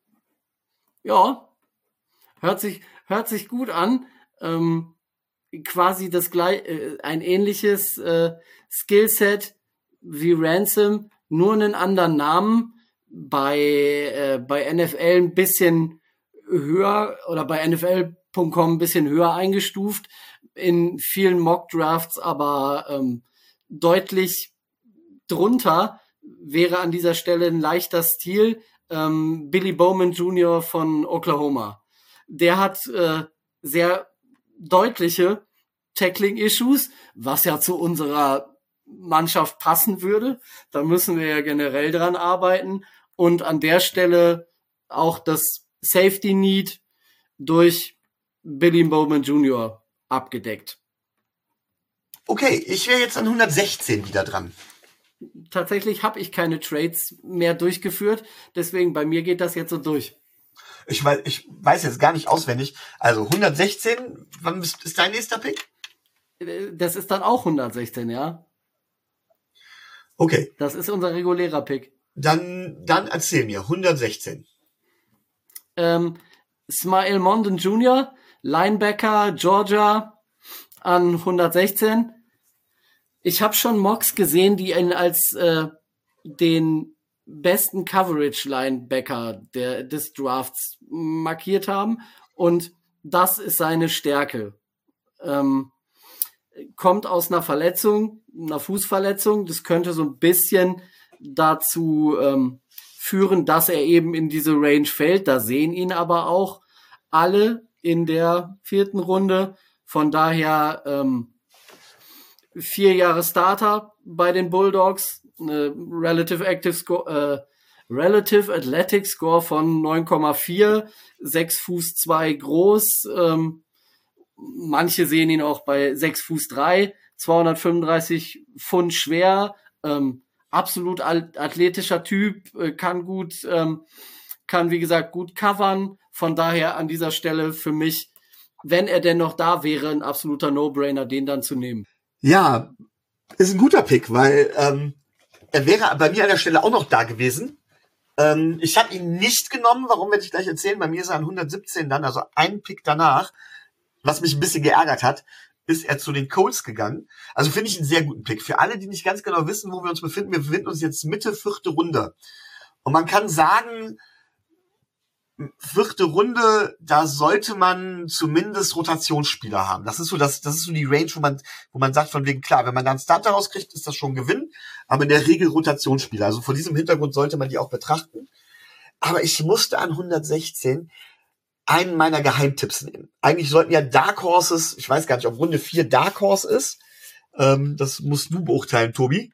B: Ja, hört sich, hört sich gut an. Ähm, quasi das gleich, äh, ein ähnliches äh, Skillset wie Ransom, nur einen anderen Namen. Bei, äh, bei N F L ein bisschen höher oder bei N F L Punkt com ein bisschen höher eingestuft. In vielen Mock-Drafts aber ähm, deutlich drunter wäre an dieser Stelle ein leichter Stil. Ähm, Billy Bowman Junior von Oklahoma. Der hat äh, sehr deutliche Tackling-Issues, was ja zu unserer Mannschaft passen würde. Da müssen wir ja generell dran arbeiten. Und an der Stelle auch das Safety-Need durch Billy Bowman Junior abgedeckt.
A: Okay, ich wäre jetzt an hundertsechzehn wieder dran.
B: Tatsächlich habe ich keine Trades mehr durchgeführt, deswegen bei mir geht das jetzt so durch.
A: Ich weiß, ich weiß jetzt gar nicht auswendig. Also hundertsechzehn, wann ist, ist dein nächster Pick?
B: Das ist dann auch hundertsechzehn, ja?
A: Okay.
B: Das ist unser regulärer Pick.
A: Dann, dann erzähl mir, hundertsechzehn.
B: Ähm, Smael Mondon Junior, Linebacker, Georgia, an hundertsechzehn. Ich habe schon Mocks gesehen, die ihn als äh, den besten Coverage-Linebacker der, des Drafts markiert haben. Und das ist seine Stärke. Ähm, kommt aus einer Verletzung, einer Fußverletzung. Das könnte so ein bisschen dazu ähm, führen, dass er eben in diese Range fällt. Da sehen ihn aber auch alle in der vierten Runde. Von daher ähm, vier Jahre Starter bei den Bulldogs, eine Relative Active Score, äh, Relative Athletic Score von neun Komma vier, sechs Fuß zwei groß. Ähm, manche sehen ihn auch bei sechs Fuß drei, zweihundertfünfunddreißig Pfund schwer. Ähm, absolut athletischer Typ, äh, kann gut, ähm, kann wie gesagt gut covern. Von daher an dieser Stelle für mich, wenn er denn noch da wäre, ein absoluter No-Brainer, den dann zu nehmen.
A: Ja, ist ein guter Pick, weil ähm, er wäre bei mir an der Stelle auch noch da gewesen. Ähm, ich habe ihn nicht genommen, warum werde ich gleich erzählen. Bei mir ist er an hundertsiebzehn dann, also ein Pick danach. Was mich ein bisschen geärgert hat, ist er zu den Colts gegangen. Also finde ich einen sehr guten Pick. Für alle, die nicht ganz genau wissen, wo wir uns befinden, wir befinden uns jetzt Mitte vierte Runde. Und man kann sagen, vierte Runde, da sollte man zumindest Rotationsspieler haben. Das ist so das, das ist so die Range, wo man, wo man sagt von wegen, klar, wenn man da einen Starter rauskriegt, ist das schon ein Gewinn, aber in der Regel Rotationsspieler. Also vor diesem Hintergrund sollte man die auch betrachten. Aber ich musste an hundertsechzehn einen meiner Geheimtipps nehmen. Eigentlich sollten ja Dark Horses, ich weiß gar nicht, ob Runde vier Dark Horse ist. Ähm, das musst du beurteilen, Tobi.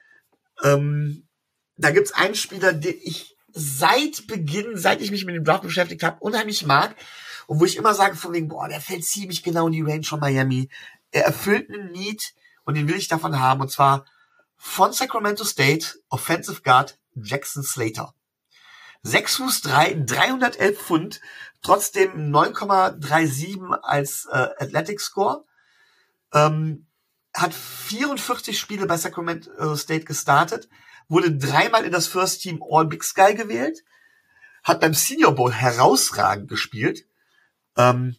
A: Ähm, da gibt's einen Spieler, den ich seit Beginn, seit ich mich mit dem Draft beschäftigt habe, unheimlich mag. Und wo ich immer sage von wegen, boah, der fällt ziemlich genau in die Range von Miami. Er erfüllt einen Need und den will ich davon haben. Und zwar von Sacramento State, Offensive Guard Jackson Slater. sechs Fuß drei, dreihundertelf Pfund, trotzdem neun Komma siebenunddreißig als äh, Athletic Score. Ähm, hat vierundvierzig Spiele bei Sacramento State gestartet, wurde dreimal in das First Team All Big Sky gewählt, hat beim Senior Bowl herausragend gespielt, ähm,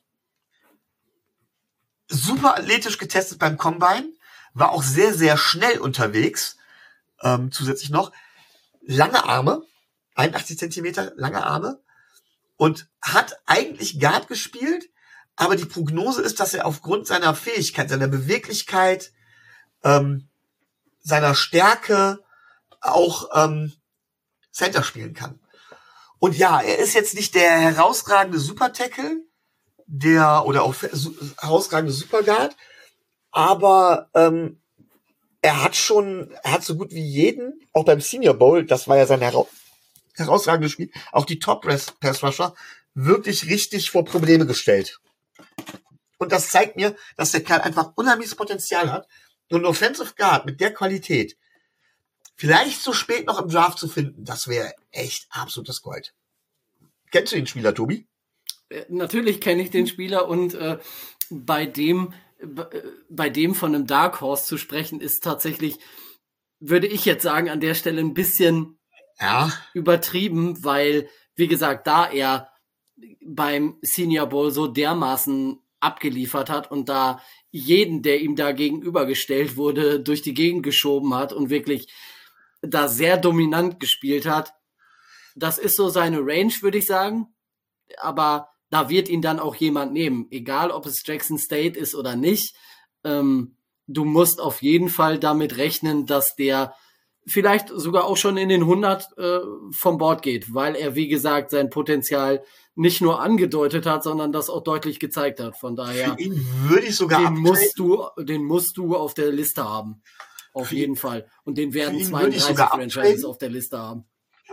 A: super athletisch getestet beim Combine, war auch sehr, sehr schnell unterwegs, ähm, zusätzlich noch, lange Arme, einundachtzig Zentimeter lange Arme und hat eigentlich Guard gespielt, aber die Prognose ist, dass er aufgrund seiner Fähigkeit, seiner Beweglichkeit, ähm, seiner Stärke auch ähm, Center spielen kann. Und ja, er ist jetzt nicht der herausragende Super-Tackle, der oder auch su- herausragende Superguard, aber ähm, er hat schon, er hat so gut wie jeden, auch beim Senior Bowl, das war ja sein hera- herausragendes Spiel, auch die Top-Pass-Rusher wirklich richtig vor Probleme gestellt. Und das zeigt mir, dass der Kerl einfach unheimliches Potenzial hat und ein Offensive Guard mit der Qualität vielleicht so spät noch im Draft zu finden, das wäre echt absolutes Gold. Kennst du den Spieler, Tobi?
B: Natürlich kenne ich den Spieler und äh, bei dem bei dem von einem Dark Horse zu sprechen, ist tatsächlich, würde ich jetzt sagen, an der Stelle ein bisschen
A: ja.
B: übertrieben, weil, wie gesagt, da er beim Senior Bowl so dermaßen abgeliefert hat und da jeden, der ihm da gegenübergestellt wurde, durch die Gegend geschoben hat und wirklich da sehr dominant gespielt hat. Das ist so seine Range, würde ich sagen. Aber da wird ihn dann auch jemand nehmen. Egal, ob es Jackson State ist oder nicht. Ähm, du musst auf jeden Fall damit rechnen, dass der vielleicht sogar auch schon in den hundert äh, vom Bord geht, weil er, wie gesagt, sein Potenzial nicht nur angedeutet hat, sondern das auch deutlich gezeigt hat. Von daher,
A: für ihn würde ich sogar
B: den musst du, den musst du auf der Liste haben. Auf
A: für
B: jeden
A: ihn,
B: Fall. Und den werden
A: zweiunddreißig
B: Franchises auf der Liste haben.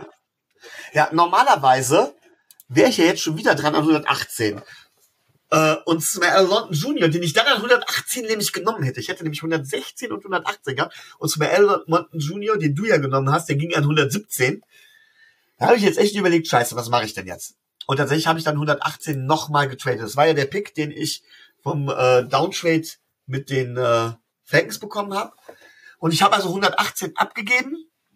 A: Ja, normalerweise wäre ich ja jetzt schon wieder dran an hundertachtzehn. Äh, und Smell London Junior, den ich dann an hundertachtzehn nämlich genommen hätte. Ich hätte nämlich hundertsechzehn und hundertachtzehn gehabt. Und Smell London Junior, den du ja genommen hast, der ging an hundertsiebzehn. Da habe ich jetzt echt überlegt, scheiße, was mache ich denn jetzt? Und tatsächlich habe ich dann hundertachtzehn nochmal getradet. Das war ja der Pick, den ich vom äh, Downtrade mit den äh, Falcons bekommen habe. Und ich habe also hundertachtzehn abgegeben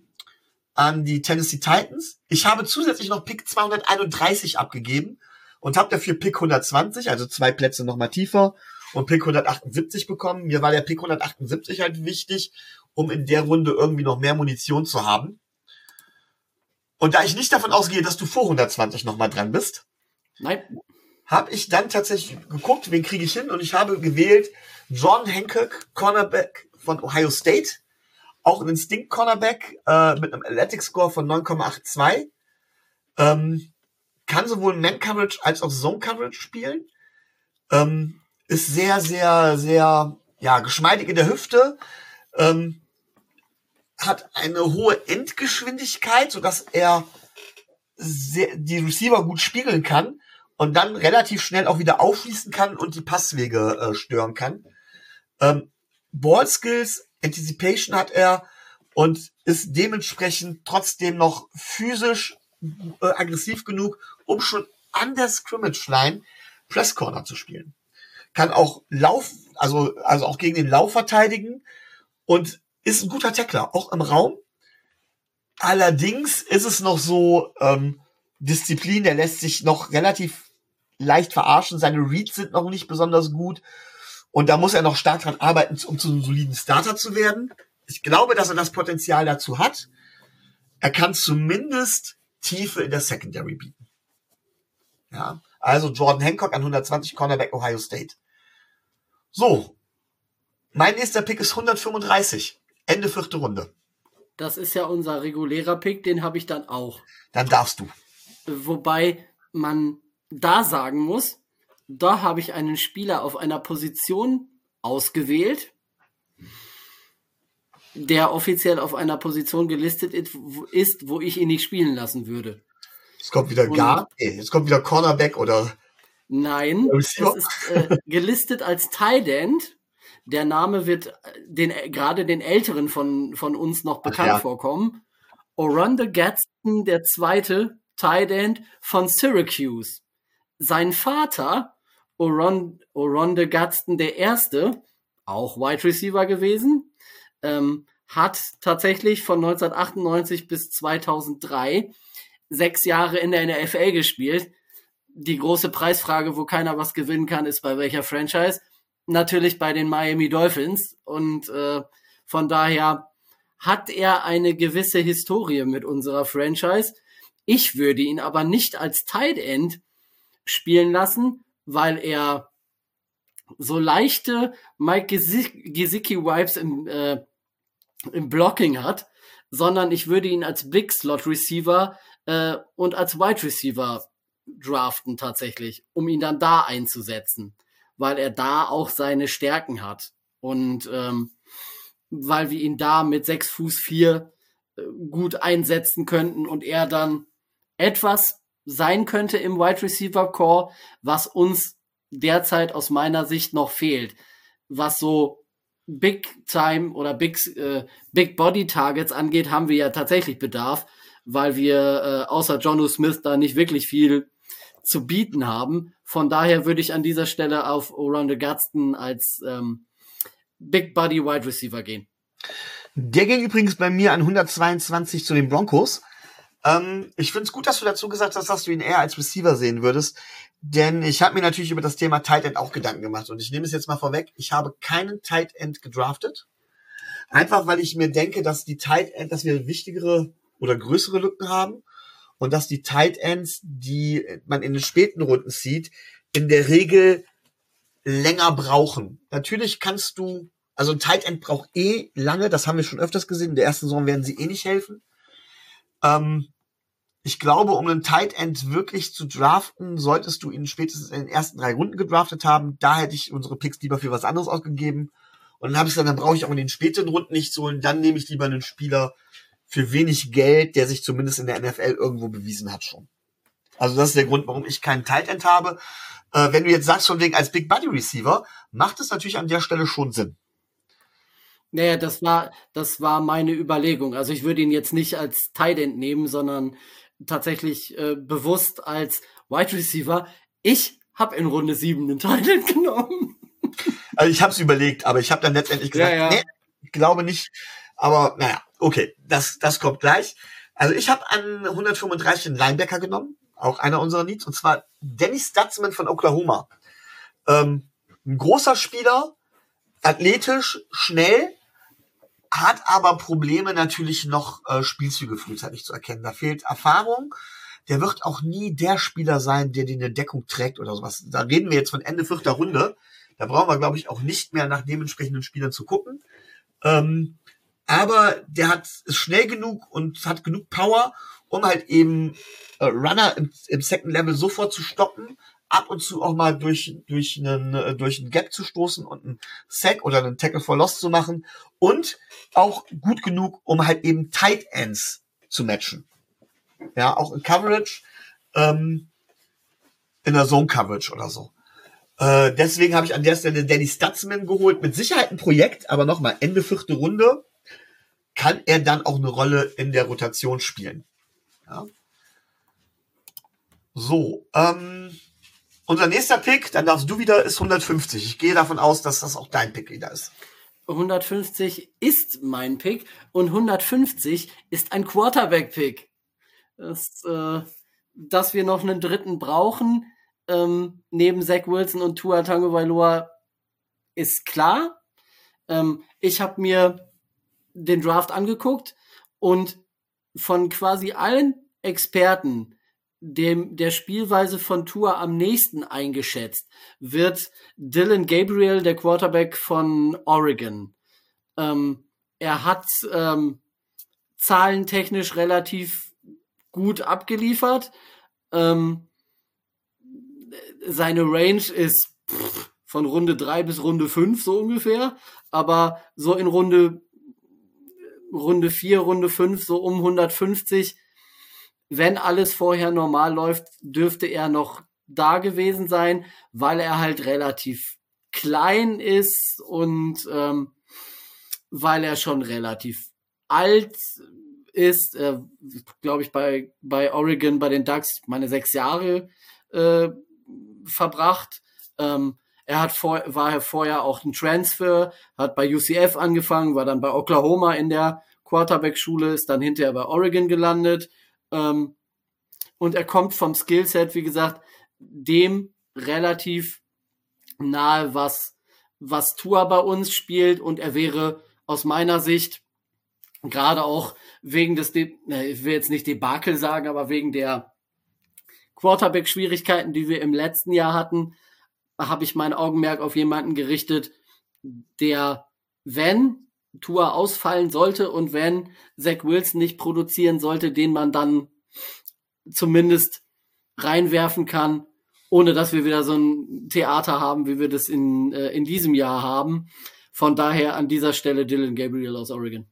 A: an die Tennessee Titans. Ich habe zusätzlich noch Pick zweihunderteinunddreißig abgegeben und habe dafür Pick hundertzwanzig, also zwei Plätze nochmal tiefer, und Pick hundertachtundsiebzig bekommen. Mir war der Pick hundertachtundsiebzig halt wichtig, um in der Runde irgendwie noch mehr Munition zu haben. Und da ich nicht davon ausgehe, dass du vor hundertzwanzig nochmal dran bist,
B: nein,
A: habe ich dann tatsächlich geguckt, wen kriege ich hin, und ich habe gewählt John Hancock, Cornerback von Ohio State, auch ein Instinct-Cornerback äh, mit einem Athletic Score von neun Komma zweiundachtzig. Ähm, kann sowohl Man-Coverage als auch Zone-Coverage spielen. Ähm, ist sehr, sehr, sehr, ja, geschmeidig in der Hüfte. Ähm, hat eine hohe Endgeschwindigkeit, sodass er sehr, die Receiver gut spiegeln kann und dann relativ schnell auch wieder aufschließen kann und die Passwege äh, stören kann. Ähm, Ball Skills, Anticipation hat er und ist dementsprechend trotzdem noch physisch äh, aggressiv genug, um schon an der Scrimmage-Line Press Corner zu spielen. Kann auch Lauf, also, also auch gegen den Lauf verteidigen und ist ein guter Tackler, auch im Raum. Allerdings ist es noch so, ähm, Disziplin, der lässt sich noch relativ leicht verarschen. Seine Reads sind noch nicht besonders gut. Und da muss er noch stark dran arbeiten, um zu einem soliden Starter zu werden. Ich glaube, dass er das Potenzial dazu hat. Er kann zumindest Tiefe in der Secondary bieten. Ja, also Jordan Hancock an hundertzwanzig, Cornerback Ohio State. So, mein nächster Pick ist hundertfünfunddreißig, Ende vierte Runde.
B: Das ist ja unser regulärer Pick, den habe ich dann auch.
A: Dann darfst du.
B: Wobei man da sagen muss, da habe ich einen Spieler auf einer Position ausgewählt, der offiziell auf einer Position gelistet ist, wo ich ihn nicht spielen lassen würde.
A: Jetzt kommt wieder Guard, nee, jetzt kommt wieder Cornerback oder...
B: Nein, es ist äh, gelistet als Tight End. Der Name wird den, gerade den Älteren von, von uns noch bekannt Ach, ja. vorkommen. Oronde Gadsden, der zweite Tight End von Syracuse. Sein Vater, Oron, Oronde Gadsden, der erste, auch Wide Receiver gewesen, ähm, hat tatsächlich von neunzehnhundertachtundneunzig bis zweitausenddrei sechs Jahre in der N F L gespielt. Die große Preisfrage, wo keiner was gewinnen kann, ist bei welcher Franchise? Natürlich bei den Miami Dolphins. Und äh, von daher hat er eine gewisse Historie mit unserer Franchise. Ich würde ihn aber nicht als Tight End spielen lassen, weil er so leichte Mike Gesicki-Vibes im, äh, im Blocking hat, sondern ich würde ihn als Big Slot Receiver äh, und als Wide Receiver draften tatsächlich, um ihn dann da einzusetzen, weil er da auch seine Stärken hat und ähm, weil wir ihn da mit sechs Fuß vier äh, gut einsetzen könnten und er dann etwas sein könnte im Wide Receiver Core, was uns derzeit aus meiner Sicht noch fehlt, was so Big Time oder Big äh, Big Body Targets angeht, haben wir ja tatsächlich Bedarf, weil wir äh, außer Jonnu Smith da nicht wirklich viel zu bieten haben. Von daher würde ich an dieser Stelle auf Oronde Gadsden als ähm, Big Body Wide Receiver gehen.
A: Der ging übrigens bei mir an hundertzweiundzwanzig zu den Broncos. Ähm, ich finde es gut, dass du dazu gesagt hast, dass du ihn eher als Receiver sehen würdest, denn ich habe mir natürlich über das Thema Tight End auch Gedanken gemacht und ich nehme es jetzt mal vorweg, ich habe keinen Tight End gedraftet, einfach weil ich mir denke, dass die Tight End, dass wir wichtigere oder größere Lücken haben und dass die Tight Ends, die man in den späten Runden sieht, in der Regel länger brauchen. Natürlich kannst du, also ein Tight End braucht eh lange, das haben wir schon öfters gesehen, in der ersten Saison werden sie eh nicht helfen. Ähm, ich glaube, um einen Tight End wirklich zu draften, solltest du ihn spätestens in den ersten drei Runden gedraftet haben. Da hätte ich unsere Picks lieber für was anderes ausgegeben. Und dann habe ich gesagt, dann brauche ich auch in den späteren Runden nicht so. Und dann nehme ich lieber einen Spieler für wenig Geld, der sich zumindest in der N F L irgendwo bewiesen hat schon. Also das ist der Grund, warum ich keinen Tight End habe. Äh, wenn du jetzt sagst, von wegen als Big Body Receiver, macht es natürlich an der Stelle schon Sinn.
B: Naja, das war, das war meine Überlegung. Also ich würde ihn jetzt nicht als Tight End nehmen, sondern tatsächlich äh, bewusst als Wide Receiver. Ich habe in Runde sieben einen Tight End genommen.
A: Also ich habe es überlegt, aber ich habe dann letztendlich gesagt, ja, ja. nee, ich glaube nicht. Aber naja, okay, das, das kommt gleich. Also ich habe an hundertfünfunddreißig einen Linebacker genommen, auch einer unserer Needs, und zwar Dennis Stutzman von Oklahoma. Ähm, ein großer Spieler, athletisch, schnell, hat aber Probleme natürlich noch äh, Spielzüge frühzeitig zu erkennen. Da fehlt Erfahrung. Der wird auch nie der Spieler sein, der die eine Deckung trägt oder sowas. Da reden wir jetzt von Ende vierter Runde. Da brauchen wir, glaube ich, auch nicht mehr nach dementsprechenden Spielern zu gucken. Ähm, aber der hat ist schnell genug und hat genug Power, um halt eben äh, Runner im, im Second Level sofort zu stoppen, ab und zu auch mal durch durch einen äh, durch einen Gap zu stoßen und einen Sack oder einen Tackle for Loss zu machen und auch gut genug, um halt eben Tight Ends zu matchen. Ja, auch in Coverage, ähm, in der Zone Coverage oder so. Äh, deswegen habe ich an der Stelle Danny Stutzman geholt. Mit Sicherheit ein Projekt, aber nochmal, Ende vierte Runde kann er dann auch eine Rolle in der Rotation spielen. Ja. So, ähm, unser nächster Pick, dann darfst du wieder, ist hundertfünfzig. Ich gehe davon aus, dass das auch dein Pick wieder ist.
B: hundertfünfzig ist mein Pick und hundertfünfzig ist ein Quarterback-Pick. Das, äh, dass wir noch einen dritten brauchen, ähm, neben Zach Wilson und Tua Tagovailoa, ist klar. Ähm, ich habe mir den Draft angeguckt und von quasi allen Experten dem der Spielweise von Tua am nächsten eingeschätzt wird Dylan Gabriel, der Quarterback von Oregon. Ähm, er hat ähm, zahlentechnisch relativ gut abgeliefert. Ähm, seine Range ist pff, von Runde drei bis Runde fünf so ungefähr, aber so in Runde Runde vier, Runde fünf, so um hundertfünfzig, wenn alles vorher normal läuft, dürfte er noch da gewesen sein, weil er halt relativ klein ist und ähm, weil er schon relativ alt ist, äh, glaube ich, bei, bei Oregon, bei den Ducks, meine sechs Jahre äh, verbracht. Ähm, er hat vor, war vorher auch ein Transfer, hat bei U C F angefangen, war dann bei Oklahoma in der Quarterback-Schule, ist dann hinterher bei Oregon gelandet. Ähm, und er kommt vom Skillset, wie gesagt, dem relativ nahe, was, was Tua bei uns spielt. Und er wäre aus meiner Sicht, gerade auch wegen des, De- ich will jetzt nicht Debakel sagen, aber wegen der Quarterback-Schwierigkeiten, die wir im letzten Jahr hatten, habe ich mein Augenmerk auf jemanden gerichtet, der, wenn Tua ausfallen sollte und wenn Zach Wilson nicht produzieren sollte, den man dann zumindest reinwerfen kann, ohne dass wir wieder so ein Theater haben, wie wir das in, äh, in diesem Jahr haben. Von daher an dieser Stelle Dylan Gabriel aus Oregon.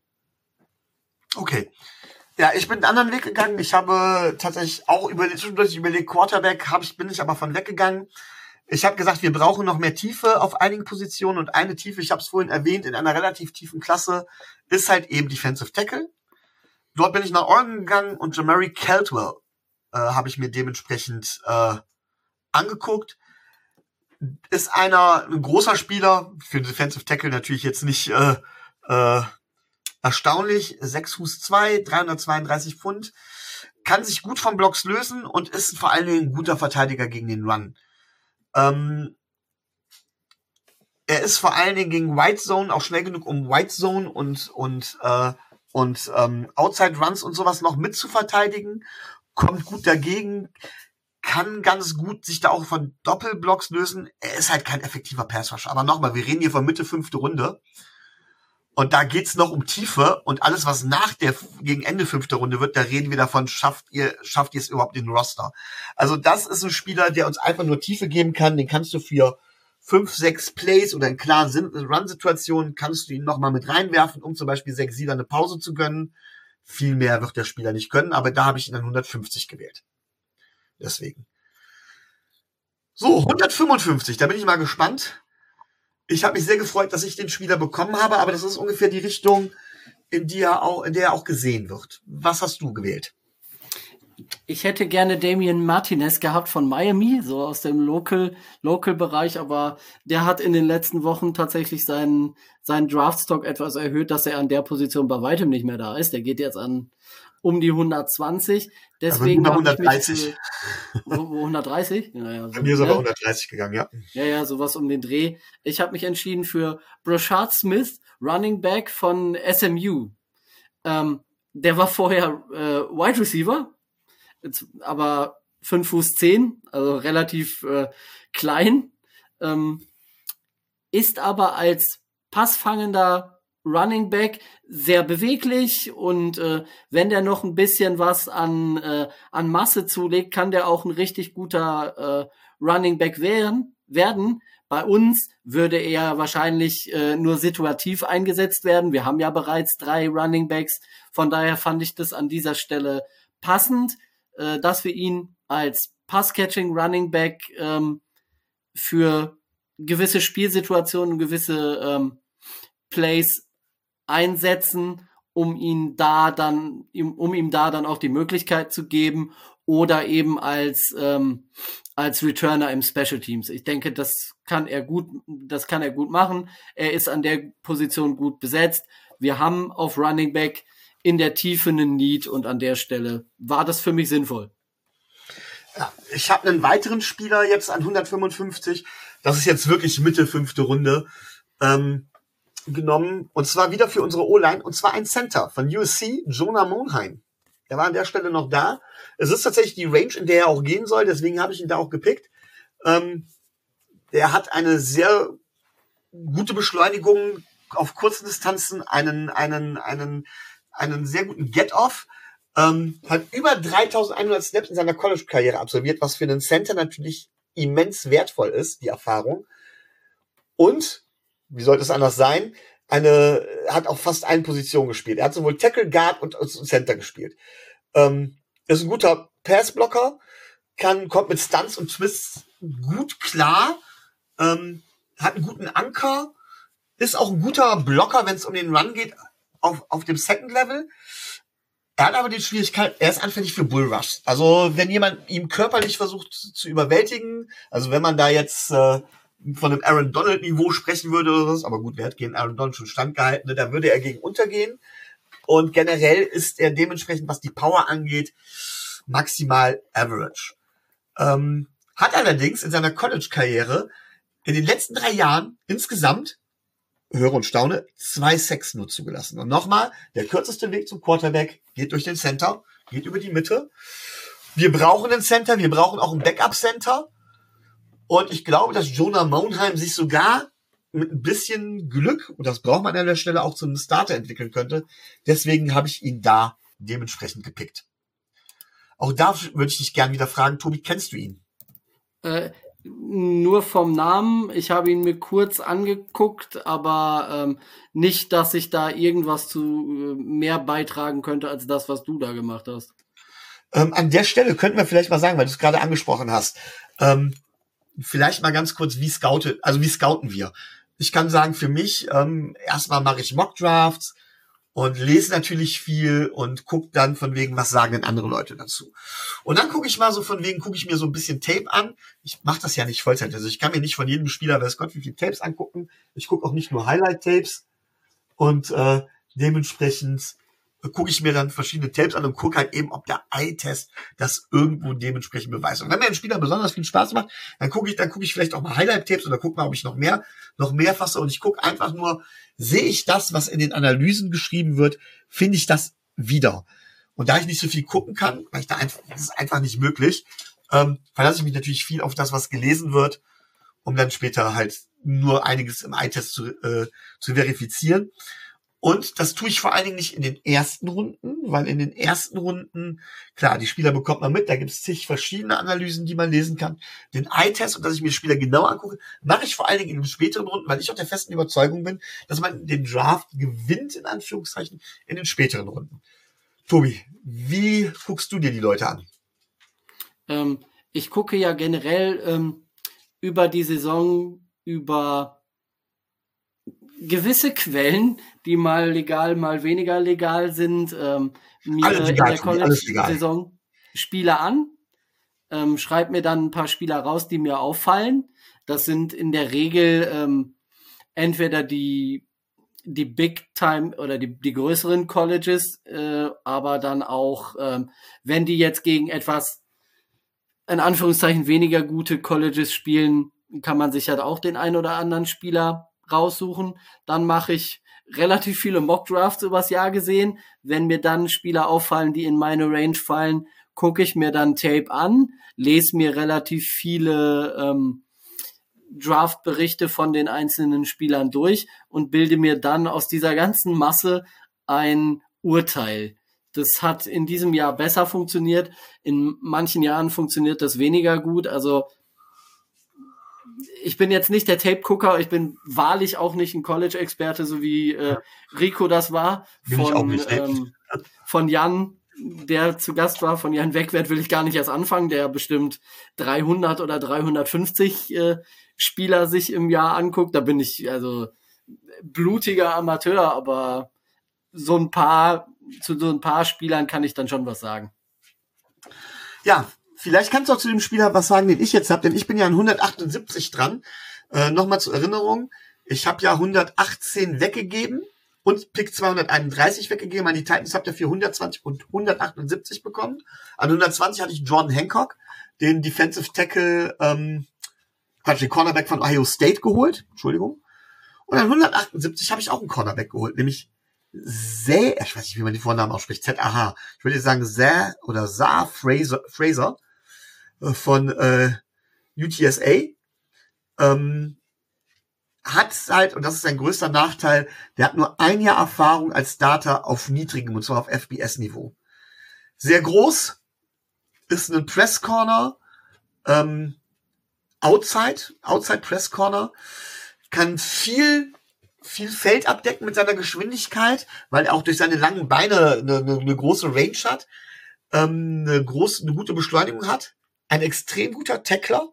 A: Okay. Ja, ich bin einen anderen Weg gegangen. Ich habe tatsächlich auch überlegt, zwischendurch überlegt, Quarterback habe ich, bin ich aber von weggegangen. Ich habe gesagt, wir brauchen noch mehr Tiefe auf einigen Positionen und eine Tiefe, ich habe es vorhin erwähnt, in einer relativ tiefen Klasse ist halt eben Defensive Tackle. Dort bin ich nach Oregon gegangen und Jamari Caldwell äh, habe ich mir dementsprechend äh, angeguckt. Ist einer, ein großer Spieler, für den Defensive Tackle natürlich jetzt nicht äh, äh, erstaunlich, sechs Fuß zwei, dreihundertzweiunddreißig Pfund, kann sich gut von Blocks lösen und ist vor allen Dingen ein guter Verteidiger gegen den Run. Ähm, er ist vor allen Dingen gegen White Zone auch schnell genug, um White Zone und und äh, und ähm, Outside Runs und sowas noch mit zu verteidigen, kommt gut dagegen, kann ganz gut sich da auch von Doppelblocks lösen. Er ist halt kein effektiver Passrusher. Aber nochmal, wir reden hier von Mitte fünfte Runde. Und da geht's noch um Tiefe und alles, was nach der, gegen Ende fünfte Runde wird, da reden wir davon, schafft ihr, schafft ihr es überhaupt in den Roster. Also das ist ein Spieler, der uns einfach nur Tiefe geben kann, den kannst du für fünf, sechs Plays oder in klaren Run-Situationen kannst du ihn nochmal mit reinwerfen, um zum Beispiel sechs Sieger eine Pause zu gönnen. Viel mehr wird der Spieler nicht können, aber da habe ich ihn dann hundertfünfzig gewählt. Deswegen. So, hundertfünfundfünfzig, da bin ich mal gespannt. Ich habe mich sehr gefreut, dass ich den Spieler bekommen habe, aber das ist ungefähr die Richtung, in die er auch, in der er auch gesehen wird. Was hast du gewählt?
B: Ich hätte gerne Damian Martinez gehabt von Miami, so aus dem Local, Local-Bereich, aber der hat in den letzten Wochen tatsächlich seinen, seinen Draftstock etwas erhöht, dass er an der Position bei weitem nicht mehr da ist. Der geht jetzt an um die hundertzwanzig. Deswegen
A: aber hundertdreißig.
B: Für, hundertdreißig? Naja, so,
A: Bei mir ist aber hundertdreißig gegangen, ja.
B: Ja, ja, sowas um den Dreh. Ich habe mich entschieden für Brashard Smith, Running Back von S M U. Ähm, der war vorher äh, Wide Receiver, jetzt, aber fünf Fuß zehn, also relativ äh, klein, ähm, ist aber als passfangender Running Back, sehr beweglich und äh, wenn der noch ein bisschen was an äh, an Masse zulegt, kann der auch ein richtig guter äh, Running Back werden. werden. Bei uns würde er wahrscheinlich äh, nur situativ eingesetzt werden. Wir haben ja bereits drei Running Backs, von daher fand ich das an dieser Stelle passend, äh, dass wir ihn als Pass-Catching Running Back ähm, für gewisse Spielsituationen, gewisse ähm, Plays einsetzen, um ihn da dann, um ihm da dann auch die Möglichkeit zu geben oder eben als ähm, als Returner im Special Teams. Ich denke, das kann er gut, das kann er gut machen. Er ist an der Position gut besetzt. Wir haben auf Running Back in der Tiefe einen Need und an der Stelle war das für mich sinnvoll.
A: Ja, ich habe einen weiteren Spieler jetzt an hundertfünfundfünfzig. Das ist jetzt wirklich Mitte fünfte Runde. Ähm, genommen, und zwar wieder für unsere O-Line, und zwar ein Center von U S C, Jonah Monheim. Er war an der Stelle noch da. Es ist tatsächlich die Range, in der er auch gehen soll, deswegen habe ich ihn da auch gepickt. Ähm, der hat eine sehr gute Beschleunigung auf kurzen Distanzen, einen, einen, einen, einen sehr guten Get-Off, ähm, hat über dreitausendeinhundert Snaps in seiner College-Karriere absolviert, was für einen Center natürlich immens wertvoll ist, die Erfahrung. Und wie sollte es anders sein? Eine, hat auf fast allen Positionen gespielt. Er hat sowohl Tackle, Guard und Center gespielt. Ähm, ist ein guter Passblocker, kann, kommt mit Stunts und Twists gut klar, ähm, hat einen guten Anker, ist auch ein guter Blocker, wenn es um den Run geht, auf, auf dem Second Level. Er hat aber die Schwierigkeit, er ist anfällig für Bullrush. Also wenn jemand ihm körperlich versucht zu überwältigen, also wenn man da jetzt äh, von einem Aaron Donald-Niveau sprechen würde oder was, aber gut, wer hat gegen Aaron Donald schon standgehalten, ne? Da würde er gegen untergehen. Und generell ist er dementsprechend, was die Power angeht, maximal average. Ähm, hat allerdings in seiner College-Karriere in den letzten drei Jahren insgesamt, höre und staune, zwei Sacks nur zugelassen. Und nochmal, der kürzeste Weg zum Quarterback geht durch den Center, geht über die Mitte. Wir brauchen einen Center, wir brauchen auch einen Backup-Center. Und ich glaube, dass Jonah Monheim sich sogar mit ein bisschen Glück, und das braucht man an der Stelle, auch zu einem Starter entwickeln könnte. Deswegen habe ich ihn da dementsprechend gepickt. Auch da würde ich dich gerne wieder fragen, Tobi, kennst du ihn?
B: Äh, nur vom Namen. Ich habe ihn mir kurz angeguckt, aber ähm, nicht, dass ich da irgendwas zu äh, mehr beitragen könnte als das, was du da gemacht hast.
A: Ähm, an der Stelle könnten wir vielleicht mal sagen, weil du es gerade angesprochen hast, ähm, vielleicht mal ganz kurz, wie scoutet, also wie scouten wir? Ich kann sagen, für mich, ähm, erstmal mache ich Mock-Drafts und lese natürlich viel und gucke dann von wegen, was sagen denn andere Leute dazu. Und dann gucke ich mal so von wegen, gucke ich mir so ein bisschen Tape an. Ich mache das ja nicht Vollzeit, also ich kann mir nicht von jedem Spieler, weiß Gott, wie viele Tapes angucken. Ich gucke auch nicht nur Highlight-Tapes und äh, dementsprechend gucke ich mir dann verschiedene Tapes an und gucke halt eben, ob der Eye-Test das irgendwo dementsprechend beweist. Und wenn mir ein Spieler besonders viel Spaß macht, dann gucke ich, dann gucke ich vielleicht auch mal Highlight-Tapes oder gucke mal, ob ich noch mehr, noch mehr fasse. Und ich gucke einfach nur, sehe ich das, was in den Analysen geschrieben wird, finde ich das wieder. Und da ich nicht so viel gucken kann, weil ich da einfach, das ist einfach nicht möglich, ähm, verlasse ich mich natürlich viel auf das, was gelesen wird, um dann später halt nur einiges im Eye-Test zu, äh, zu verifizieren. Und das tue ich vor allen Dingen nicht in den ersten Runden, weil in den ersten Runden, klar, die Spieler bekommt man mit, da gibt es zig verschiedene Analysen, die man lesen kann. Den Eye-Test, und dass ich mir die Spieler genau angucke, mache ich vor allen Dingen in den späteren Runden, weil ich auch der festen Überzeugung bin, dass man den Draft gewinnt, in Anführungszeichen, in den späteren Runden. Tobi, wie guckst du dir die Leute an?
B: Ähm, ich gucke ja generell ähm, über die Saison, über gewisse Quellen, die mal legal, mal weniger legal sind, ähm, mir
A: Alles
B: in
A: legal,
B: der
A: Tobi, alles legal.
B: College-Saison Spieler an, ähm, schreib mir dann ein paar Spieler raus, die mir auffallen. Das sind in der Regel ähm, entweder die die Big Time oder die die größeren Colleges, äh, aber dann auch, ähm, wenn die jetzt gegen etwas in Anführungszeichen weniger gute Colleges spielen, kann man sich halt auch den ein oder anderen Spieler raussuchen. Dann mache ich relativ viele Mock-Drafts übers Jahr gesehen. Wenn mir dann Spieler auffallen, die in meine Range fallen, gucke ich mir dann Tape an, lese mir relativ viele ähm, Draft-Berichte von den einzelnen Spielern durch und bilde mir dann aus dieser ganzen Masse ein Urteil. Das hat in diesem Jahr besser funktioniert. In manchen Jahren funktioniert das weniger gut. Also ich bin jetzt nicht der Tape-Gucker. Ich bin wahrlich auch nicht ein College-Experte, so wie äh, Rico das war. Von, ähm, von Jan, der zu Gast war. Von Jan Wegwert will ich gar nicht erst anfangen, der bestimmt dreihundert oder dreihundertfünfzig äh, Spieler sich im Jahr anguckt. Da bin ich also blutiger Amateur, aber so ein paar, zu so ein paar Spielern kann ich dann schon was sagen.
A: Ja, vielleicht kannst du auch zu dem Spieler was sagen, den ich jetzt habe, denn ich bin ja an hundertachtundsiebzig dran. Äh, Nochmal zur Erinnerung, ich habe ja hundertachtzehn weggegeben und Pick zweihunderteinunddreißig weggegeben. An die Titans habt ihr für hundertzwanzig und hundertachtundsiebzig bekommen. An hundertzwanzig hatte ich Jordan Hancock, den Defensive Tackle, ähm, Quatsch, den Cornerback von Ohio State geholt. Entschuldigung. Und an hundertachtundsiebzig habe ich auch einen Cornerback geholt, nämlich Zay, ich weiß nicht, wie man die Vornamen ausspricht, Z A H. Ich würde sagen Zay oder Zah Fraser, Fraser äh, von äh, U T S A. Ähm, hat halt, und das ist sein größter Nachteil, der hat nur ein Jahr Erfahrung als Starter auf niedrigem, und zwar auf F B S-Niveau. Sehr groß, ist ein Press Corner, ähm, Outside, Outside Press Corner, kann viel viel Feld abdecken mit seiner Geschwindigkeit, weil er auch durch seine langen Beine eine, eine, eine große Range hat, ähm, eine große, eine gute Beschleunigung hat, ein extrem guter Tackler,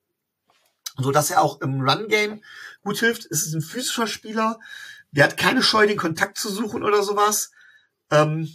A: so dass er auch im Run-Game gut hilft. Es ist ein physischer Spieler, der hat keine Scheu, den Kontakt zu suchen oder sowas. Ähm,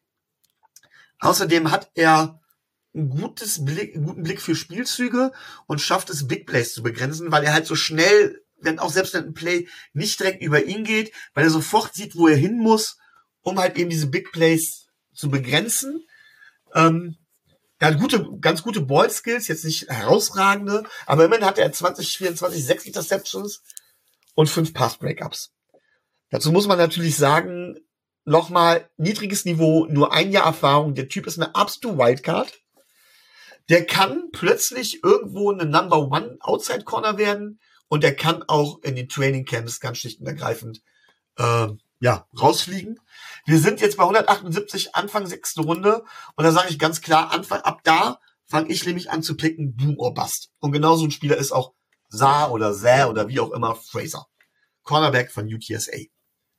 A: außerdem hat er ein gutes Blick, einen guten Blick für Spielzüge und schafft es, Big Plays zu begrenzen, weil er halt so schnell, wenn auch selbst wenn ein Play nicht direkt über ihn geht, weil er sofort sieht, wo er hin muss, um halt eben diese Big Plays zu begrenzen. Ähm, er hat gute, ganz gute Ball-Skills, jetzt nicht herausragende, aber immerhin hat er zwanzig vierundzwanzig sechs Interceptions und fünf Pass-Breakups. Dazu muss man natürlich sagen, nochmal niedriges Niveau, nur ein Jahr Erfahrung, der Typ ist eine absolute Wildcard. Der kann plötzlich irgendwo eine Number One Outside Corner werden und der kann auch in den Training Camps ganz schlicht und ergreifend äh, ja rausfliegen. Wir sind jetzt bei hundertachtundsiebzig, Anfang sechste Runde und da sage ich ganz klar, Anfang ab da fange ich nämlich an zu picken, Boom or Bust. Und genauso ein Spieler ist auch Zah oder Zah oder wie auch immer Fraser, Cornerback von U T S A.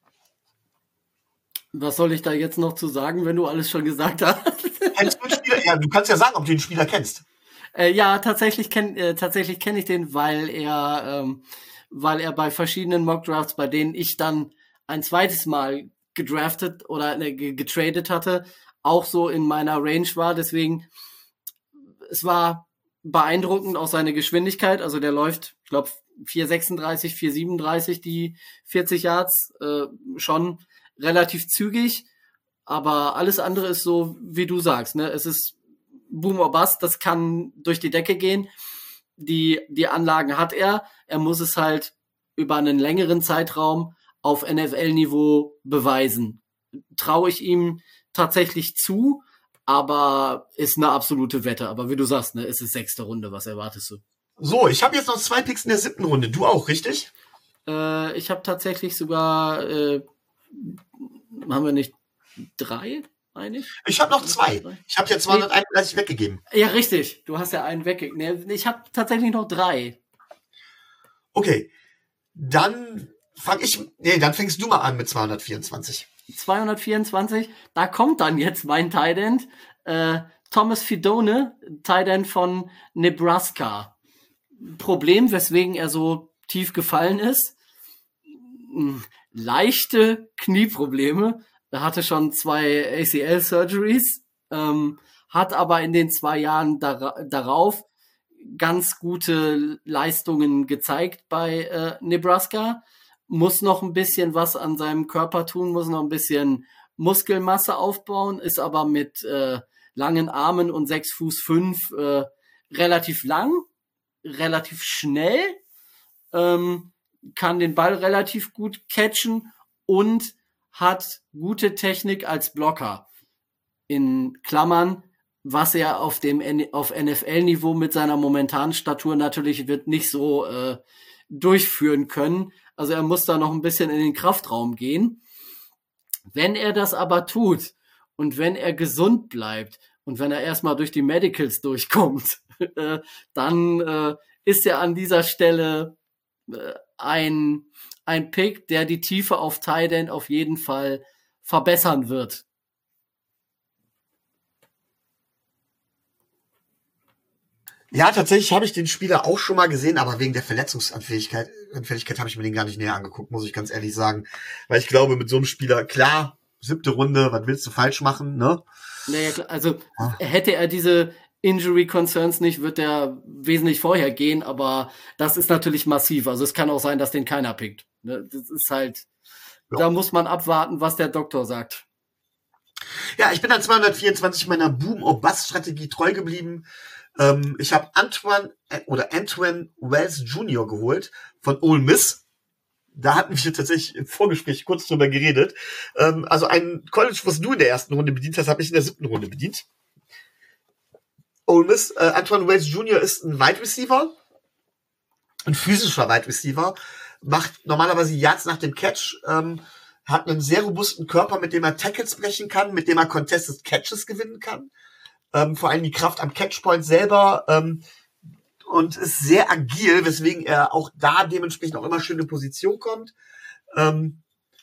B: Was soll ich da jetzt noch zu sagen, wenn du alles schon gesagt hast?
A: Kennst du den Spieler? Ja, du kannst ja sagen, ob du den Spieler kennst.
B: Äh, ja, tatsächlich kenne äh, tatsächlich kenn ich den, weil er, ähm, weil er bei verschiedenen Mock-Drafts, bei denen ich dann ein zweites Mal gedraftet oder äh, getradet hatte, auch so in meiner Range war. Deswegen, es war beeindruckend auch seine Geschwindigkeit. Also der läuft, ich glaube, vier sechsunddreißig, vier siebenunddreißig, die vierzig Yards, äh, schon relativ zügig. Aber alles andere ist so, wie du sagst, ne? Es ist Boom or Bust, das kann durch die Decke gehen. Die, die Anlagen hat er. Er muss es halt über einen längeren Zeitraum auf N F L-Niveau beweisen. Traue ich ihm tatsächlich zu, aber ist eine absolute Wette. Aber wie du sagst, ne, es ist sechste Runde. Was erwartest du?
A: So, ich habe jetzt noch zwei Picks in der siebten Runde. Du auch, richtig?
B: Äh, ich habe tatsächlich sogar, äh, haben wir nicht drei? Eigentlich?
A: Ich habe noch zwei. Ich habe ja zweihunderteinunddreißig nee. weggegeben.
B: Ja, richtig. Du hast ja einen weggegeben. Nee, ich habe tatsächlich noch drei.
A: Okay. Dann fang ich, nee, dann fängst du mal an mit zweihundertvierundzwanzig.
B: zweihundertvierundzwanzig, da kommt dann jetzt mein Tight End, äh, Thomas Fidone, Tight End von Nebraska. Problem, weswegen er so tief gefallen ist, leichte Knieprobleme. Er hatte schon zwei A C L-Surgeries, ähm, hat aber in den zwei Jahren dar- darauf ganz gute Leistungen gezeigt bei äh, Nebraska. Muss noch ein bisschen was an seinem Körper tun, muss noch ein bisschen Muskelmasse aufbauen, ist aber mit äh, langen Armen und sechs Fuß fünf äh, relativ lang, relativ schnell, ähm, kann den Ball relativ gut catchen und hat gute Technik als Blocker. In Klammern, was er auf dem N- auf N F L-Niveau mit seiner momentanen Statur natürlich wird nicht so äh, durchführen können. Also er muss da noch ein bisschen in den Kraftraum gehen. Wenn er das aber tut und wenn er gesund bleibt und wenn er erstmal durch die Medicals durchkommt, äh, dann äh, ist er an dieser Stelle äh, ein, ein Pick, der die Tiefe auf Tight End auf jeden Fall verbessern wird.
A: Ja, tatsächlich habe ich den Spieler auch schon mal gesehen, aber wegen der Verletzungsanfälligkeit Anfälligkeit habe ich mir den gar nicht näher angeguckt, muss ich ganz ehrlich sagen. Weil ich glaube, mit so einem Spieler, klar, siebte Runde, was willst du falsch machen, ne?
B: Naja, klar, also hätte er diese Injury Concerns nicht, wird er wesentlich vorher gehen, aber das ist natürlich massiv. Also es kann auch sein, dass den keiner pickt. Das ist halt, ja. Da muss man abwarten, was der Doktor sagt.
A: Ja, ich bin an zweihundertvierundzwanzig meiner Boom-or-Bust-Strategie treu geblieben. Ähm, ich habe Antoine äh, oder Antoine Wells Junior geholt von Ole Miss. Da hatten wir tatsächlich im Vorgespräch kurz drüber geredet. Ähm, also ein College, was du in der ersten Runde bedient hast, habe ich in der siebten Runde bedient. Ole Miss, äh, Antoine Wells Junior ist ein Wide Receiver, ein physischer Wide Receiver, macht normalerweise Yards nach dem Catch, ähm, hat einen sehr robusten Körper, mit dem er Tackles brechen kann, mit dem er Contested Catches gewinnen kann. Ähm, vor allem die Kraft am Catchpoint selber ähm, und ist sehr agil, weswegen er auch da dementsprechend auch immer schön in Position kommt. Ähm,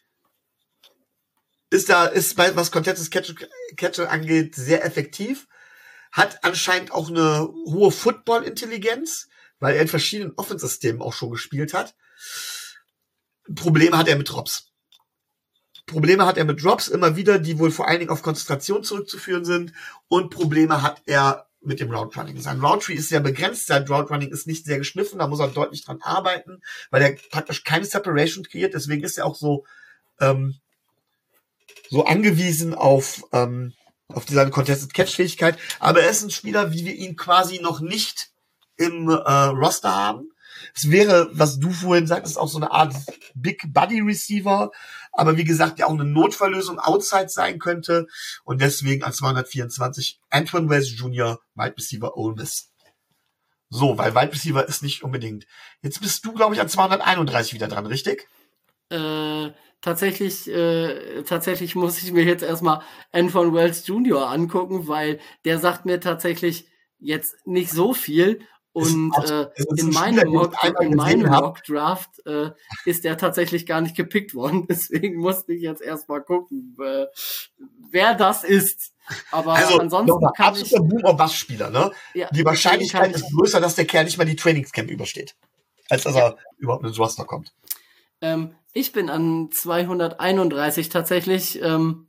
A: ist da, ist bei, was Contested Catch, Catch angeht, sehr effektiv. Hat anscheinend auch eine hohe Football-Intelligenz, weil er in verschiedenen Offense-Systemen auch schon gespielt hat. Probleme hat er mit Drops. Probleme hat er mit Drops immer wieder, die wohl vor allen Dingen auf Konzentration zurückzuführen sind. Und Probleme hat er mit dem Route Running. Sein Route Tree ist sehr begrenzt, sein Route Running ist nicht sehr geschliffen, da muss er deutlich dran arbeiten, weil er praktisch keine Separation kreiert. Deswegen ist er auch so ähm, so angewiesen auf ähm, auf diese Contested Catch-Fähigkeit. Aber er ist ein Spieler, wie wir ihn quasi noch nicht im äh, Roster haben. Es wäre, was du vorhin sagtest, auch so eine Art Big Body Receiver, aber wie gesagt, ja auch eine Notfalllösung outside sein könnte und deswegen an zweihundertvierundzwanzig Antoine Wells Junior, Wide Receiver Ole Miss. So, weil Wide Receiver ist nicht unbedingt. Jetzt bist du, glaube ich, an zweihunderteinunddreißig wieder dran, richtig?
B: Äh, tatsächlich, äh, tatsächlich muss ich mir jetzt erstmal Antoine Wells Junior angucken, weil der sagt mir tatsächlich jetzt nicht so viel. Und äh, in meinem Mock, in meinem Mock Draft äh, ist er tatsächlich gar nicht gepickt worden. Deswegen musste ich jetzt erstmal gucken, äh, wer das ist. Aber
A: also,
B: ansonsten
A: mal,
B: kann
A: absoluter
B: ich...
A: Boom-or-Bust-Spieler, ne?
B: Ja,
A: die Wahrscheinlichkeit
B: ich,
A: ist größer, dass der Kerl nicht mal die Trainingscamp übersteht, als dass ja. er überhaupt ins Roster kommt.
B: Ähm, ich bin an zweihunderteinunddreißig tatsächlich ähm,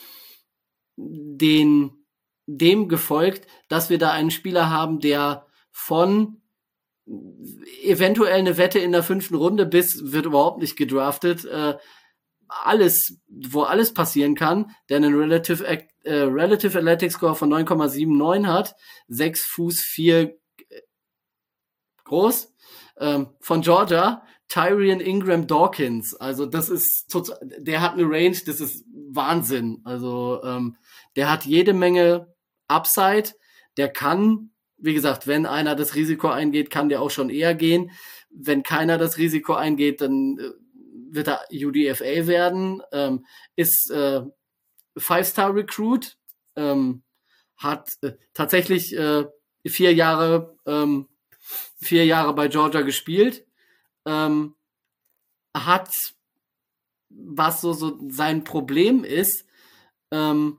B: den dem gefolgt, dass wir da einen Spieler haben, der von eventuell eine Wette in der fünften Runde bis wird überhaupt nicht gedraftet, äh, alles, wo alles passieren kann, der einen Relative, äh, Relative Athletic Score von neun Komma neunundsiebzig hat, sechs Fuß vier groß, ähm, von Georgia, Tyrion Ingram Dawkins. Also das ist total, der hat eine Range, das ist Wahnsinn. Also ähm, der hat jede Menge Upside, der kann, wie gesagt, wenn einer das Risiko eingeht, kann der auch schon eher gehen. Wenn keiner das Risiko eingeht, dann äh, wird er U D F A werden, ähm, ist äh, Five-Star-Recruit, ähm, hat äh, tatsächlich äh, vier Jahre ähm, vier Jahre bei Georgia gespielt, ähm, hat, was so, so sein Problem ist, ähm,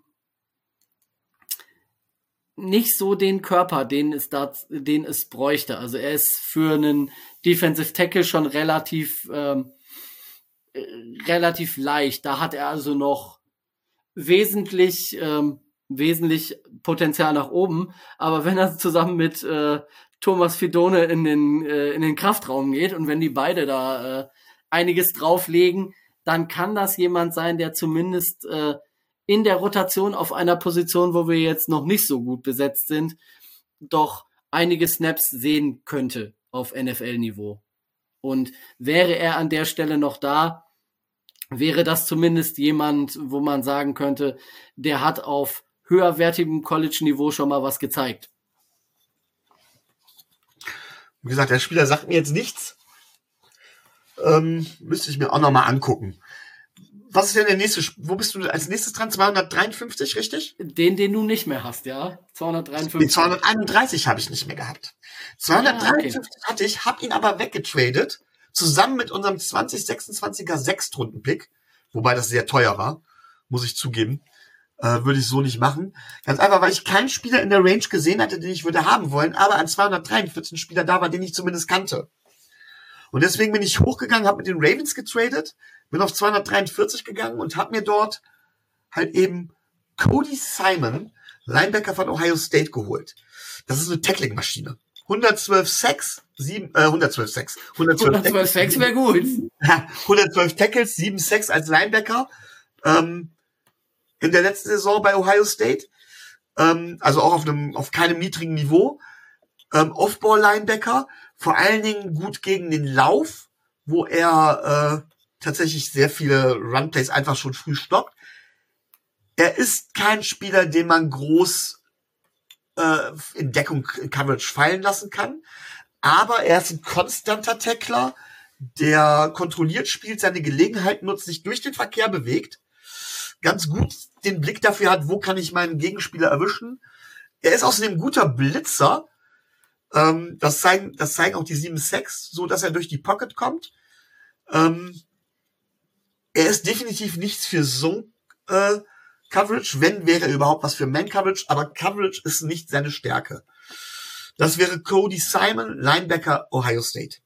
B: nicht so den Körper, den es da, den es bräuchte. Also er ist für einen Defensive Tackle schon relativ ähm, äh, relativ leicht. Da hat er also noch wesentlich ähm, wesentlich Potenzial nach oben. Aber wenn er zusammen mit äh, Thomas Fidone in den äh, in den Kraftraum geht und wenn die beide da äh, einiges drauflegen, dann kann das jemand sein, der zumindest äh, in der Rotation auf einer Position, wo wir jetzt noch nicht so gut besetzt sind, doch einige Snaps sehen könnte auf N F L-Niveau. Und wäre er an der Stelle noch da, wäre das zumindest jemand, wo man sagen könnte, der hat auf höherwertigem College-Niveau schon mal was gezeigt.
A: Wie gesagt, der Spieler sagt mir jetzt nichts. Ähm, müsste ich mir auch nochmal angucken. Was ist denn der nächste? Wo bist du als nächstes dran? zweihundertdreiundfünfzig, richtig?
B: Den, den du nicht mehr hast, ja? zweihundertdreiundfünfzig.
A: Nee, zweihunderteinunddreißig habe ich nicht mehr gehabt. zweihundertdreiundfünfzig ah, okay. hatte ich, habe ihn aber weggetradet, zusammen mit unserem zwanzig sechsundzwanziger Sechstrunden-Pick, wobei das sehr teuer war, muss ich zugeben. Äh, würde ich so nicht machen. Ganz einfach, weil ich keinen Spieler in der Range gesehen hatte, den ich würde haben wollen, aber an zweihundertdreiundvierzig ein Spieler da war, den ich zumindest kannte. Und deswegen bin ich hochgegangen, habe mit den Ravens getradet, bin auf zweihundertdreiundvierzig gegangen und habe mir dort halt eben Cody Simon, Linebacker von Ohio State, geholt. Das ist eine Tackling-Maschine. hundertzwölf Sacks, sieben, äh, hundertzwölf Sacks.
B: hundertzwölf Sacks wäre gut.
A: Ja, hundertzwölf Tackles, sieben Sacks als Linebacker. Ähm, in der letzten Saison bei Ohio State. Ähm, also auch auf einem, auf keinem niedrigen Niveau. Ähm, Off-Ball-Linebacker. Vor allen Dingen gut gegen den Lauf, wo er äh, tatsächlich sehr viele Run-Plays einfach schon früh stoppt. Er ist kein Spieler, den man groß äh, in Deckung, in Coverage fallen lassen kann. Aber er ist ein konstanter Tackler, der kontrolliert spielt, seine Gelegenheit nutzt, sich durch den Verkehr bewegt, ganz gut den Blick dafür hat, wo kann ich meinen Gegenspieler erwischen. Er ist außerdem ein guter Blitzer. Ähm, das zeigen, das zeigen auch die sieben Sacks, so dass er durch die Pocket kommt. Ähm, er ist definitiv nichts für Zone äh, Coverage, wenn wäre überhaupt was für Man Coverage, aber Coverage ist nicht seine Stärke. Das wäre Cody Simon, Linebacker Ohio State.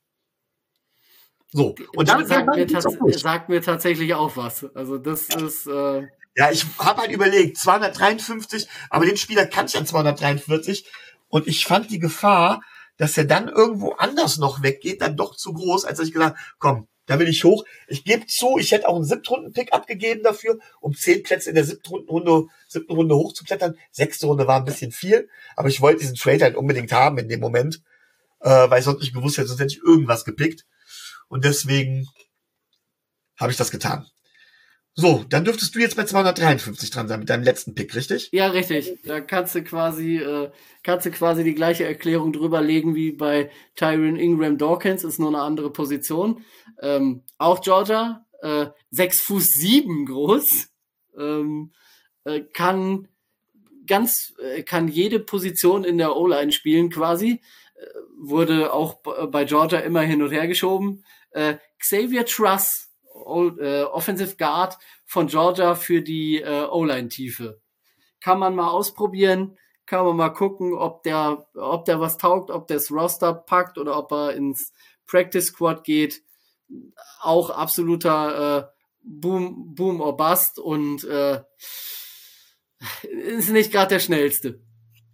A: So, und
B: damit
A: sagt
B: mir, tats- sagt mir tatsächlich auch was. Also das ist äh
A: ja, ich habe halt überlegt, zweihundertdreiundfünfzig, aber den Spieler kann ich an zweihundertdreiundvierzig und ich fand die Gefahr, dass er dann irgendwo anders noch weggeht, dann doch zu groß, als ich gesagt, komm, da will ich hoch. Ich gebe zu, ich hätte auch einen Siebtrunden-Pick abgegeben dafür, um zehn Plätze in der siebten Runde, siebten Runde hochzuklettern. Sechste Runde war ein bisschen viel, aber ich wollte diesen Trade halt unbedingt haben in dem Moment, äh, weil ich sonst nicht gewusst hätte, sonst hätte ich irgendwas gepickt. Und deswegen habe ich das getan. So, dann dürftest du jetzt bei zweihundertdreiundfünfzig dran sein mit deinem letzten Pick, richtig?
B: Ja, richtig. Da kannst du quasi, äh, kannst du quasi die gleiche Erklärung drüber legen wie bei Tyron Ingram Dawkins, ist nur eine andere Position. Ähm, auch Georgia, äh, sechs Fuß sieben groß, ähm, äh, kann ganz, äh, kann jede Position in der O-Line spielen quasi. Äh, wurde auch b- bei Georgia immer hin und her geschoben. Äh, Xavier Truss, O- äh, Offensive Guard von Georgia für die äh, O-Line-Tiefe. Kann man mal ausprobieren, kann man mal gucken, ob der, ob der was taugt, ob der das Roster packt oder ob er ins Practice Squad geht. Auch absoluter äh, Boom, Boom or Bust und äh, ist nicht gerade der schnellste.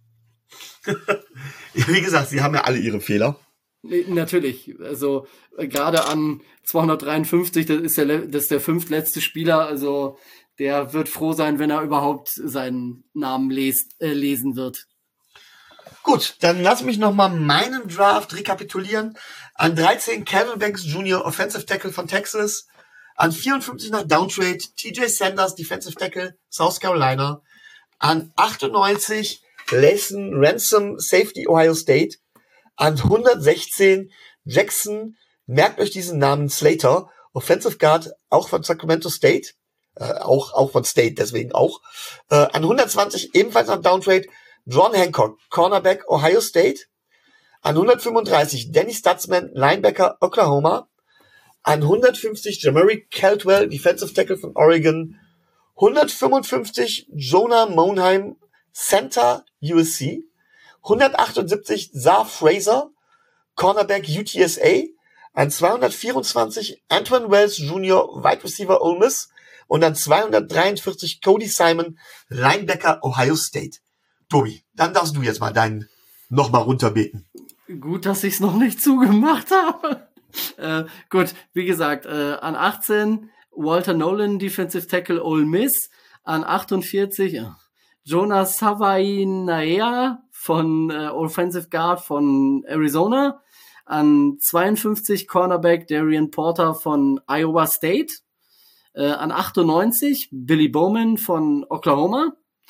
A: Ja, wie gesagt, sie haben ja alle ihre Fehler.
B: Natürlich, also äh, gerade an zweihundertdreiundfünfzig, das ist der le- das ist der fünftletzte Spieler, also der wird froh sein, wenn er überhaupt seinen Namen lest, äh, lesen wird.
A: Gut, dann lass mich nochmal meinen Draft rekapitulieren. An dreizehn Calvin Banks Junior, Offensive Tackle von Texas. An vierundfünfzig nach Downtrade T J Sanders, Defensive Tackle, South Carolina. An achtundneunzig Layson Ransom, Safety, Ohio State. An hundertsechzehn Jackson, merkt euch diesen Namen, Slater, Offensive Guard, auch von Sacramento State, äh, auch auch von State, deswegen auch. Äh, an hundertzwanzig ebenfalls nach Downtrade John Hancock, Cornerback, Ohio State. An hundertfünfunddreißig Danny Stutzman, Linebacker, Oklahoma. An hundertfünfzig Jamari Caldwell, Defensive Tackle von Oregon. hundertfünfundfünfzig Jonah Monheim, Center, U S C. hundertachtundsiebzig Zar Fraser, Cornerback U T S A. An zweihundertvierundzwanzig Antoine Wells Junior, Wide Receiver Ole Miss. Und an zweihundertdreiundvierzig Cody Simon, Linebacker Ohio State. Tobi, dann darfst du jetzt mal deinen nochmal runterbeten.
B: Gut, dass ich es noch nicht zugemacht habe. äh, gut, wie gesagt, äh, an achtzehn Walter Nolan, Defensive Tackle Ole Miss. An achtundvierzig äh, Jonas Savainaea von äh, Offensive Guard von Arizona. An zweiundfünfzig Cornerback Darian Porter von Iowa State. Äh, an achtundneunzig Billy Bowman von Oklahoma.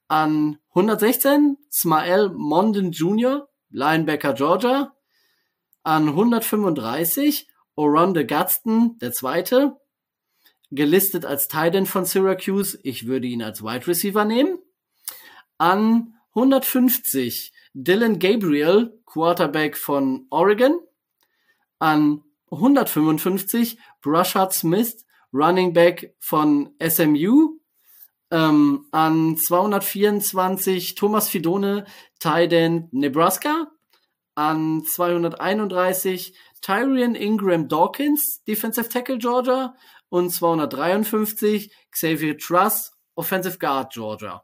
B: An hundertsechzehn Smael Mondon Junior, Linebacker Georgia. An hundertfünfunddreißig Oronde Gadsden, der Zweite, gelistet als Tight End von Syracuse. Ich würde ihn als Wide Receiver nehmen. An hundertfünfzig Dylan Gabriel, Quarterback von Oregon. An hundertfünfundfünfzig Brashard Smith, Running Back von S M U. Ähm, an zweihundertvierundzwanzig Thomas Fidone, Tight End Nebraska. An zweihunderteinunddreißig Tyrion Ingram Dawkins, Defensive Tackle Georgia. Und zweihundertdreiundfünfzig Xavier Truss, Offensive Guard Georgia.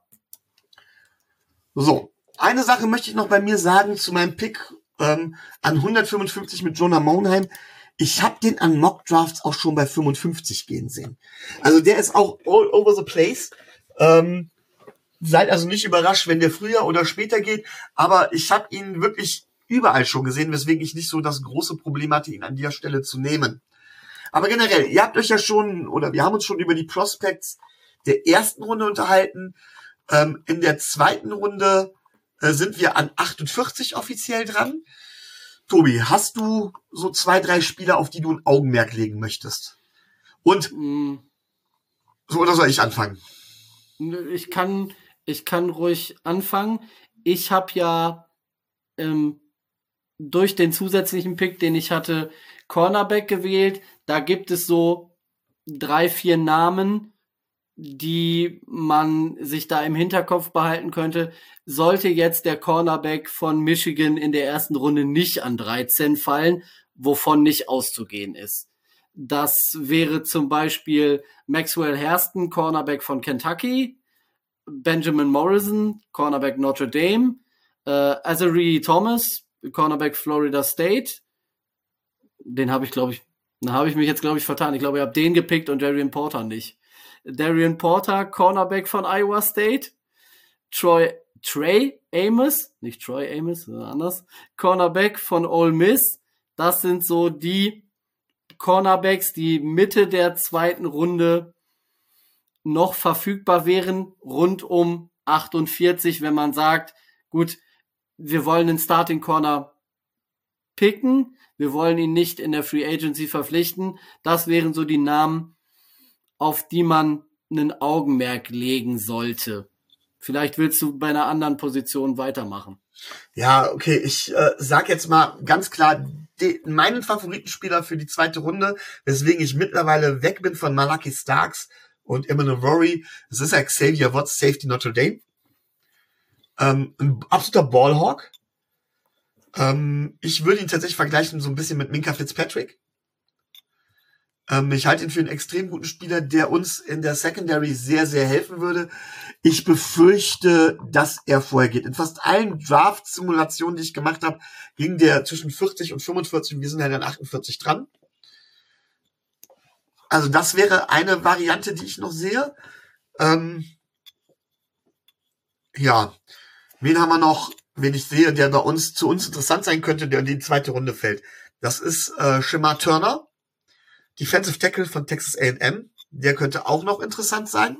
A: So, eine Sache möchte ich noch bei mir sagen zu meinem Pick ähm, an hundertfünfundfünfzig mit Jonah Monheim. Ich habe den an Mock Drafts auch schon bei fünfundfünfzig gehen sehen. Also der ist auch all over the place. Ähm, seid also nicht überrascht, wenn der früher oder später geht. Aber ich habe ihn wirklich überall schon gesehen, weswegen ich nicht so das große Problem hatte, ihn an der Stelle zu nehmen. Aber generell, ihr habt euch ja schon, oder wir haben uns schon über die Prospects der ersten Runde unterhalten. Ähm, in der zweiten Runde äh, sind wir an achtundvierzig offiziell dran. Tobi, hast du so zwei, drei Spieler, auf die du ein Augenmerk legen möchtest? Und
B: Mm.
A: so, oder soll ich anfangen?
B: Ich kann, ich kann ruhig anfangen. Ich habe ja ähm, durch den zusätzlichen Pick, den ich hatte, Cornerback gewählt. Da gibt es so drei, vier Namen, die man sich da im Hinterkopf behalten könnte. Sollte jetzt der Cornerback von Michigan in der ersten Runde nicht an dreizehn fallen, wovon nicht auszugehen ist. Das wäre zum Beispiel Maxwell Hairston, Cornerback von Kentucky, Benjamin Morrison, Cornerback Notre Dame, äh, Azari Thomas, Cornerback Florida State. Den habe ich, glaube ich, da habe ich mich jetzt, glaube ich, vertan. Ich glaube, ich habe den gepickt und Darian Porter nicht. Darian Porter, Cornerback von Iowa State, Troy, Trey Amos, nicht Troy Amos, sondern anders, Cornerback von Ole Miss. Das sind so die Cornerbacks, die Mitte der zweiten Runde noch verfügbar wären, rund um achtundvierzig, wenn man sagt, gut, wir wollen den Starting Corner picken, wir wollen ihn nicht in der Free Agency verpflichten. Das wären so die Namen, auf die man einen Augenmerk legen sollte. Vielleicht willst du bei einer anderen Position weitermachen.
A: Ja, okay, ich äh, sag jetzt mal ganz klar de, meinen Favoritenspieler für die zweite Runde, weswegen ich mittlerweile weg bin von Malaki Starks und Emmanuel Rory. Das ist ja Xavier Watts, Safety Notre Dame. Ähm, ein absoluter Ballhawk. Ähm, ich würde ihn tatsächlich vergleichen so ein bisschen mit Minkah Fitzpatrick. Ähm, ich halte ihn für einen extrem guten Spieler, der uns in der Secondary sehr, sehr helfen würde. Ich befürchte, dass er vorher geht. In fast allen Draft-Simulationen, die ich gemacht habe, ging der zwischen vierzig und fünfundvierzig und wir sind halt an achtundvierzig dran. Also das wäre eine Variante, die ich noch sehe. Ähm, ja, wen haben wir noch, wen ich sehe, der bei uns zu uns interessant sein könnte, der in die zweite Runde fällt. Das ist äh, Shemar Turner, Defensive Tackle von Texas A and M. Der könnte auch noch interessant sein.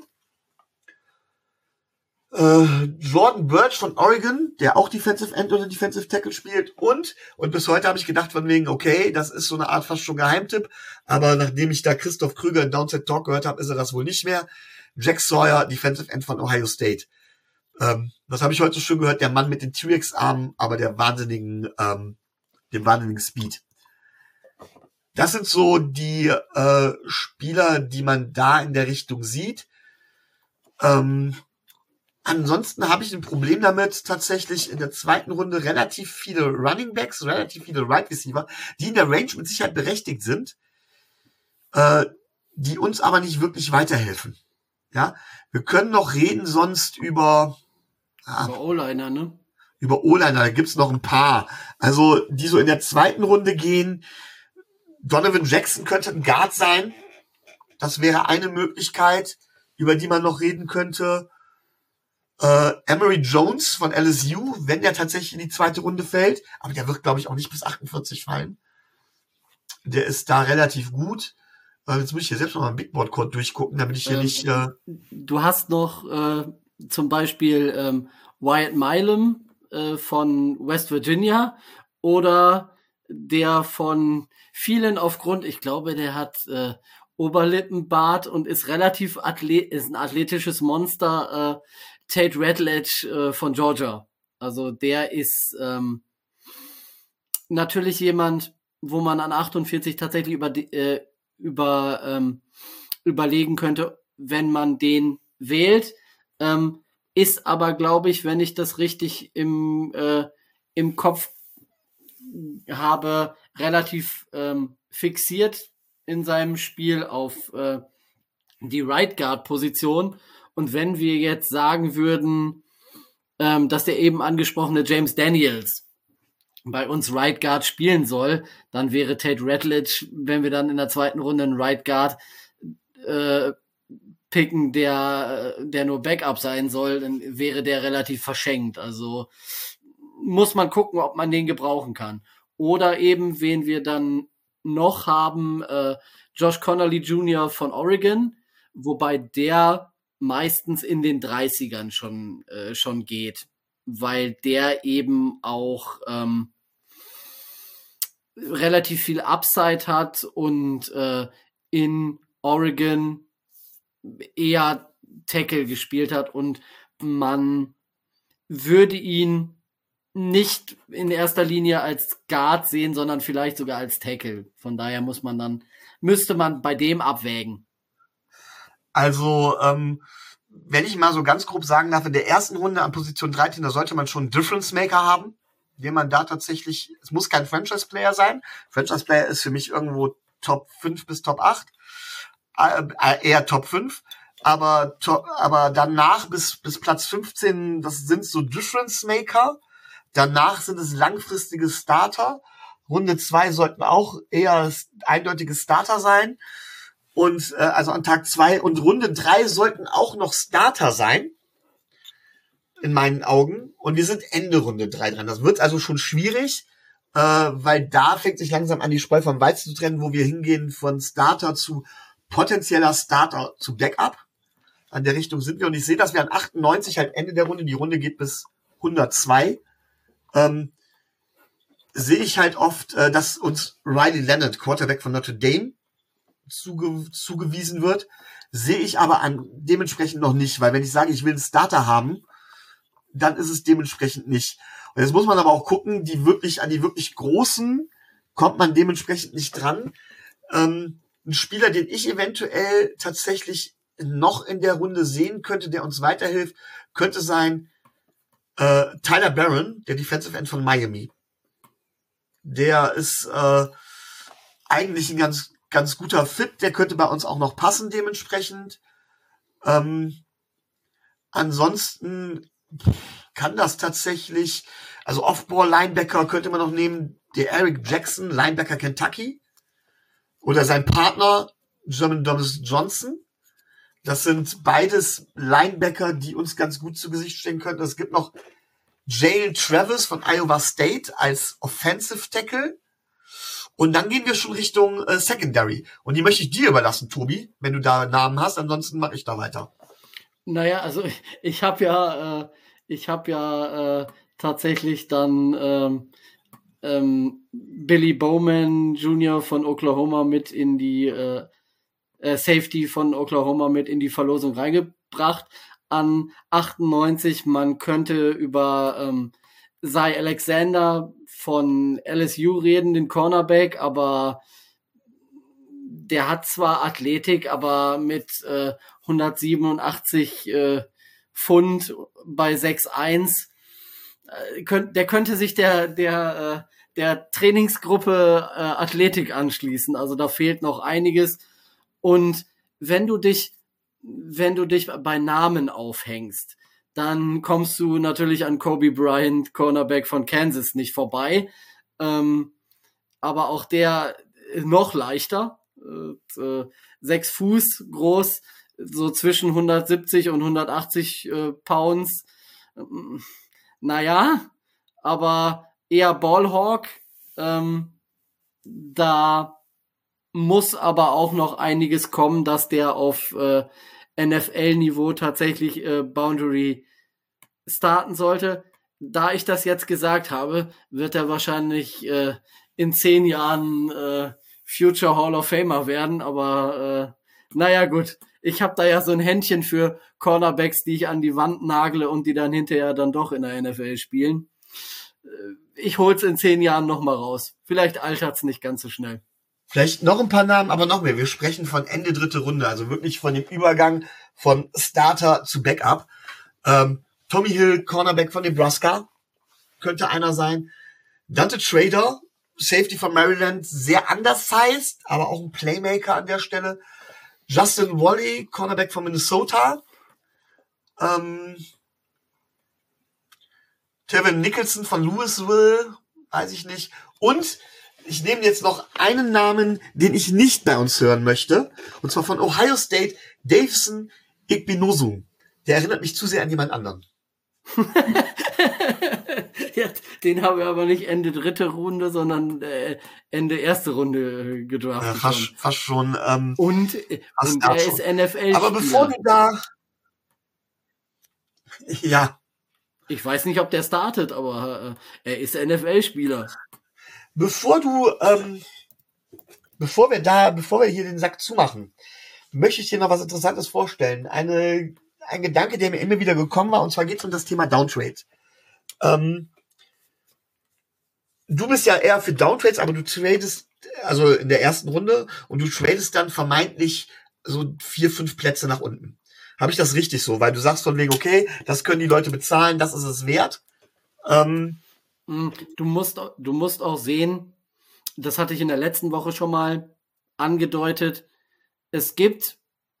A: Äh, Jordan Birch von Oregon, der auch Defensive End oder Defensive Tackle spielt. Und, und bis heute habe ich gedacht von wegen, okay, das ist so eine Art fast schon Geheimtipp. Aber nachdem ich da Christoph Krüger in Downset Talk gehört habe, ist er das wohl nicht mehr. Jack Sawyer, Defensive End von Ohio State. Ähm, was habe ich heute schon gehört? Der Mann mit den T-Rex-Armen, aber der wahnsinnigen, ähm, dem wahnsinnigen Speed. Das sind so die äh, Spieler, die man da in der Richtung sieht. Ähm, ansonsten habe ich ein Problem damit, tatsächlich in der zweiten Runde relativ viele Running Backs, relativ viele Wide right Receiver, die in der Range mit Sicherheit berechtigt sind, äh, die uns aber nicht wirklich weiterhelfen. Ja, wir können noch reden sonst über
B: ah, über O-Liner, ne?
A: Über O-Liner, da gibt's noch ein paar. Also die so in der zweiten Runde gehen. Donovan Jackson könnte ein Guard sein. Das wäre eine Möglichkeit, über die man noch reden könnte. Äh, Emory Jones von L S U, wenn der tatsächlich in die zweite Runde fällt. Aber der wird, glaube ich, auch nicht bis achtundvierzig fallen. Der ist da relativ gut. Äh, jetzt muss ich hier selbst noch mal ein Big Board Code durchgucken, damit ich hier ähm, nicht... Äh
B: du hast noch äh, zum Beispiel ähm, Wyatt Milam äh, von West Virginia oder der von vielen aufgrund, ich glaube, der hat äh, Oberlippenbart und ist relativ athlet, ist ein athletisches Monster, äh, Tate Ratledge äh, von Georgia. Also der ist ähm, natürlich jemand, wo man an achtundvierzig tatsächlich über, äh, über ähm, überlegen könnte, wenn man den wählt. Ähm, ist aber, glaube ich, wenn ich das richtig im, äh, im Kopf habe, relativ ähm, fixiert in seinem Spiel auf äh, die Right Guard Position. Und wenn wir jetzt sagen würden, ähm, dass der eben angesprochene James Daniels bei uns Right Guard spielen soll, dann wäre Tate Ratledge, wenn wir dann in der zweiten Runde einen Right Guard äh, picken, der, der nur Backup sein soll, dann wäre der relativ verschenkt. Also muss man gucken, ob man den gebrauchen kann. Oder eben, wen wir dann noch haben, äh, Josh Connerly Junior von Oregon, wobei der meistens in den dreißigern schon, äh, schon geht, weil der eben auch ähm, relativ viel Upside hat und äh, in Oregon eher Tackle gespielt hat und man würde ihn nicht in erster Linie als Guard sehen, sondern vielleicht sogar als Tackle. Von daher muss man dann, müsste man bei dem abwägen.
A: Also, ähm, wenn ich mal so ganz grob sagen darf, in der ersten Runde an Position dreizehn, da sollte man schon einen Difference Maker haben, den man da tatsächlich, es muss kein Franchise Player sein. Franchise Player ist für mich irgendwo Top fünf bis Top acht, äh, eher Top fünf. Aber, to- aber danach bis, bis Platz fünfzehn, das sind so Difference Maker. Danach sind es langfristige Starter. Runde zwei sollten auch eher eindeutige Starter sein. Und äh, also an Tag zwei und Runde drei sollten auch noch Starter sein. In meinen Augen. Und wir sind Ende Runde drei dran. Das wird also schon schwierig, äh, weil da fängt sich langsam an, die Spreu vom Weizen zu trennen, wo wir hingehen von Starter zu potenzieller Starter zu Backup. An der Richtung sind wir. Und ich sehe, dass wir an achtundneunzig halt Ende der Runde, die Runde geht bis hundertzwei, ähm, sehe ich halt oft, äh, dass uns Riley Leonard, Quarterback von Notre Dame, zuge- zugewiesen wird. Sehe ich aber an dementsprechend noch nicht, weil wenn ich sage, ich will einen Starter haben, dann ist es dementsprechend nicht. Und jetzt muss man aber auch gucken, die wirklich, an die wirklich Großen kommt man dementsprechend nicht dran. Ähm, ein Spieler, den ich eventuell tatsächlich noch in der Runde sehen könnte, der uns weiterhilft, könnte sein äh, Tyler Barron, der Defensive End von Miami. Der ist äh, eigentlich ein ganz ganz guter Fit, der könnte bei uns auch noch passen dementsprechend. Ähm, ansonsten kann das tatsächlich, also Off-Ball-Linebacker könnte man noch nehmen, der Eric Jackson, Linebacker Kentucky, oder sein Partner German Thomas Johnson. Das sind beides Linebacker, die uns ganz gut zu Gesicht stehen könnten. Es gibt noch Jalen Travis von Iowa State als Offensive Tackle. Und dann gehen wir schon Richtung äh, Secondary. Und die möchte ich dir überlassen, Tobi, wenn du da Namen hast. Ansonsten mache ich da weiter.
B: Naja, also ich, ich habe ja, äh, ich habe ja äh, tatsächlich dann ähm, ähm, Billy Bowman Junior von Oklahoma mit in die äh, äh, Safety von Oklahoma mit in die Verlosung reingebracht. An achtundneunzig, man könnte über ähm, Zy Alexander von L S U reden, den Cornerback, aber der hat zwar Athletik, aber mit äh, hundertsiebenundachtzig äh, Pfund bei sechs eins, äh, könnt, der könnte sich der der äh, der Trainingsgruppe äh, Athletik anschließen. Also da fehlt noch einiges. Und wenn du dich wenn du dich bei Namen aufhängst, dann kommst du natürlich an Kobe Bryant, Cornerback von Kansas, nicht vorbei. Ähm, aber auch der noch leichter, äh, sechs Fuß groß, so zwischen hundertsiebzig und hundertachtzig äh, Pounds. Ähm, naja, aber eher Ballhawk. Ähm, da muss aber auch noch einiges kommen, dass der auf äh, N F L-Niveau tatsächlich äh, Boundary starten sollte. Da ich das jetzt gesagt habe, wird er wahrscheinlich äh, in zehn Jahren äh, Future Hall of Famer werden, aber äh, naja gut, ich habe da ja so ein Händchen für Cornerbacks, die ich an die Wand nagle und die dann hinterher dann doch in der N F L spielen. Ich hol's in zehn Jahren noch mal raus. Vielleicht altert's nicht ganz so schnell.
A: Vielleicht noch ein paar Namen, aber noch mehr. Wir sprechen von Ende dritte Runde, also wirklich von dem Übergang von Starter zu Backup. Ähm, Tommy Hill, Cornerback von Nebraska, könnte einer sein. Dante Trader, Safety von Maryland, sehr undersized, aber auch ein Playmaker an der Stelle. Justin Wally, Cornerback von Minnesota. Ähm, Tevin Nicholson von Louisville, weiß ich nicht. Und ich nehme jetzt noch einen Namen, den ich nicht bei uns hören möchte. Und zwar von Ohio State, Davison Igbinosu. Der erinnert mich zu sehr an jemand anderen.
B: Ja, den haben wir aber nicht Ende dritte Runde, sondern äh, Ende erste Runde äh, gedraftet.
A: Ja, fast, schon. fast schon. Ähm,
B: und und er ist N F L-Spieler.
A: Aber bevor du da... Ja.
B: Ich weiß nicht, ob der startet, aber äh, er ist N F L-Spieler.
A: Bevor du... Ähm, bevor wir da, bevor wir hier den Sack zumachen, möchte ich dir noch was Interessantes vorstellen. Eine, ein Gedanke, der mir immer wieder gekommen war, und zwar geht es um das Thema Downtrade. Ähm, du bist ja eher für Downtrades, aber du tradest, also in der ersten Runde, und du tradest dann vermeintlich so vier, fünf Plätze nach unten. Habe ich das richtig so? Weil du sagst von wegen, okay, das können die Leute bezahlen, das ist es wert. Ähm,
B: du musst, du musst auch sehen, das hatte ich in der letzten Woche schon mal angedeutet, es gibt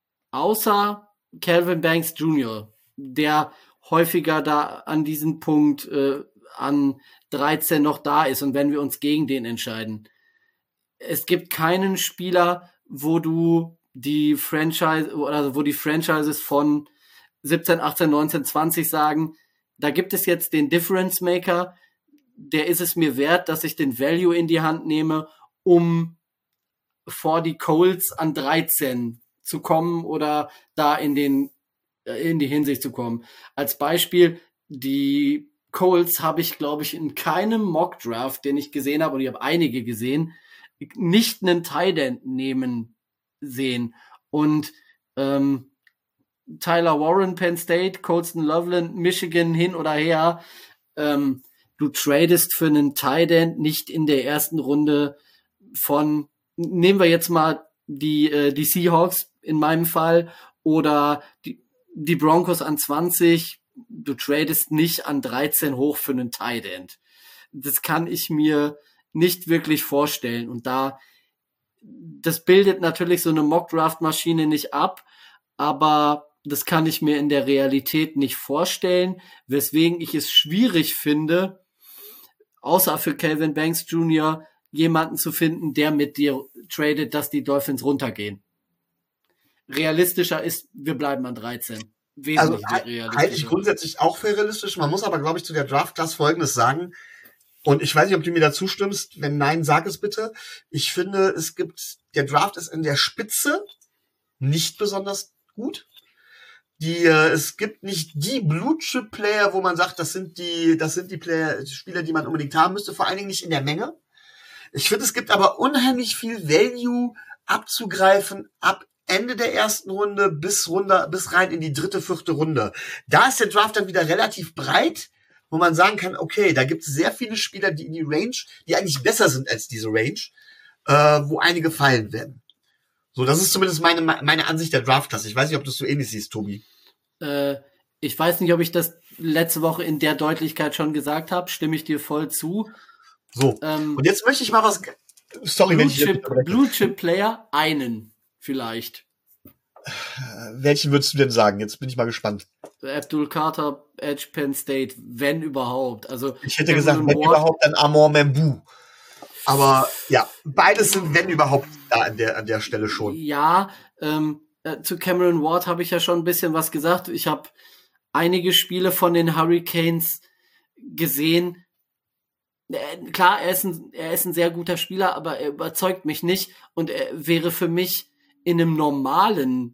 B: außer Calvin Banks Junior, der häufiger da an diesem Punkt äh, an dreizehn noch da ist und wenn wir uns gegen den entscheiden. Es gibt keinen Spieler, wo du die Franchise oder wo die Franchises von siebzehn, achtzehn, neunzehn, zwanzig sagen, da gibt es jetzt den Difference Maker, der ist es mir wert, dass ich den Value in die Hand nehme, um vor die Colts an dreizehn zu kommen oder da in den in die Hinsicht zu kommen. Als Beispiel, die Colts habe ich, glaube ich, in keinem Mock-Draft, den ich gesehen habe, und ich habe einige gesehen, nicht einen Tight End nehmen sehen. Und ähm, Tyler Warren, Penn State, Colston Loveland, Michigan, hin oder her, ähm, du tradest für einen Tight End nicht in der ersten Runde von, nehmen wir jetzt mal die, äh, die Seahawks in meinem Fall oder die, die Broncos an zwanzig, du tradest nicht an dreizehn hoch für einen Tight End. Das kann ich mir nicht wirklich vorstellen. Und da, das bildet natürlich so eine Mock-Draft-Maschine nicht ab, aber das kann ich mir in der Realität nicht vorstellen, weswegen ich es schwierig finde, außer für Calvin Banks Junior jemanden zu finden, der mit dir tradet, dass die Dolphins runtergehen. Realistischer ist, wir bleiben an dreizehn.
A: Wesentlich also halte ich grundsätzlich auch für realistisch. Man muss aber, glaube ich, zu der Draft-Class Folgendes sagen. Und ich weiß nicht, ob du mir da zustimmst. Wenn nein, sag es bitte. Ich finde, es gibt, der Draft ist in der Spitze nicht besonders gut. Die, äh, es gibt nicht die Blue-Chip-Player, wo man sagt, das sind die, das sind die Player, die Spieler, die man unbedingt haben müsste. Vor allen Dingen nicht in der Menge. Ich finde, es gibt aber unheimlich viel Value abzugreifen ab Ende der ersten Runde bis runter, bis rein in die dritte, vierte Runde. Da ist der Draft dann wieder relativ breit, wo man sagen kann, okay, da gibt es sehr viele Spieler, die in die Range, die eigentlich besser sind als diese Range, äh, wo einige fallen werden. So, das ist zumindest meine, meine Ansicht der Draft-Klasse. Ich weiß nicht, ob du es so ähnlich siehst, Tobi.
B: Äh, ich weiß nicht, ob ich das letzte Woche in der Deutlichkeit schon gesagt habe. Stimme ich dir voll zu.
A: So, ähm, und jetzt möchte ich mal was... Sorry, wenn ich...
B: Blue-Chip-Player, einen vielleicht.
A: Welchen würdest du denn sagen? Jetzt bin ich mal gespannt.
B: Abdul Carter, Edge, Penn State, wenn überhaupt. Also
A: ich hätte gesagt, wenn Ward, überhaupt, dann Amor Membu. Aber ja, beides sind, wenn überhaupt, da an der, an der Stelle schon.
B: Ja, ähm, äh, zu Cameron Ward habe ich ja schon ein bisschen was gesagt. Ich habe einige Spiele von den Hurricanes gesehen. Äh, klar, er ist, ein, er ist ein sehr guter Spieler, aber er überzeugt mich nicht und er wäre für mich in einem normalen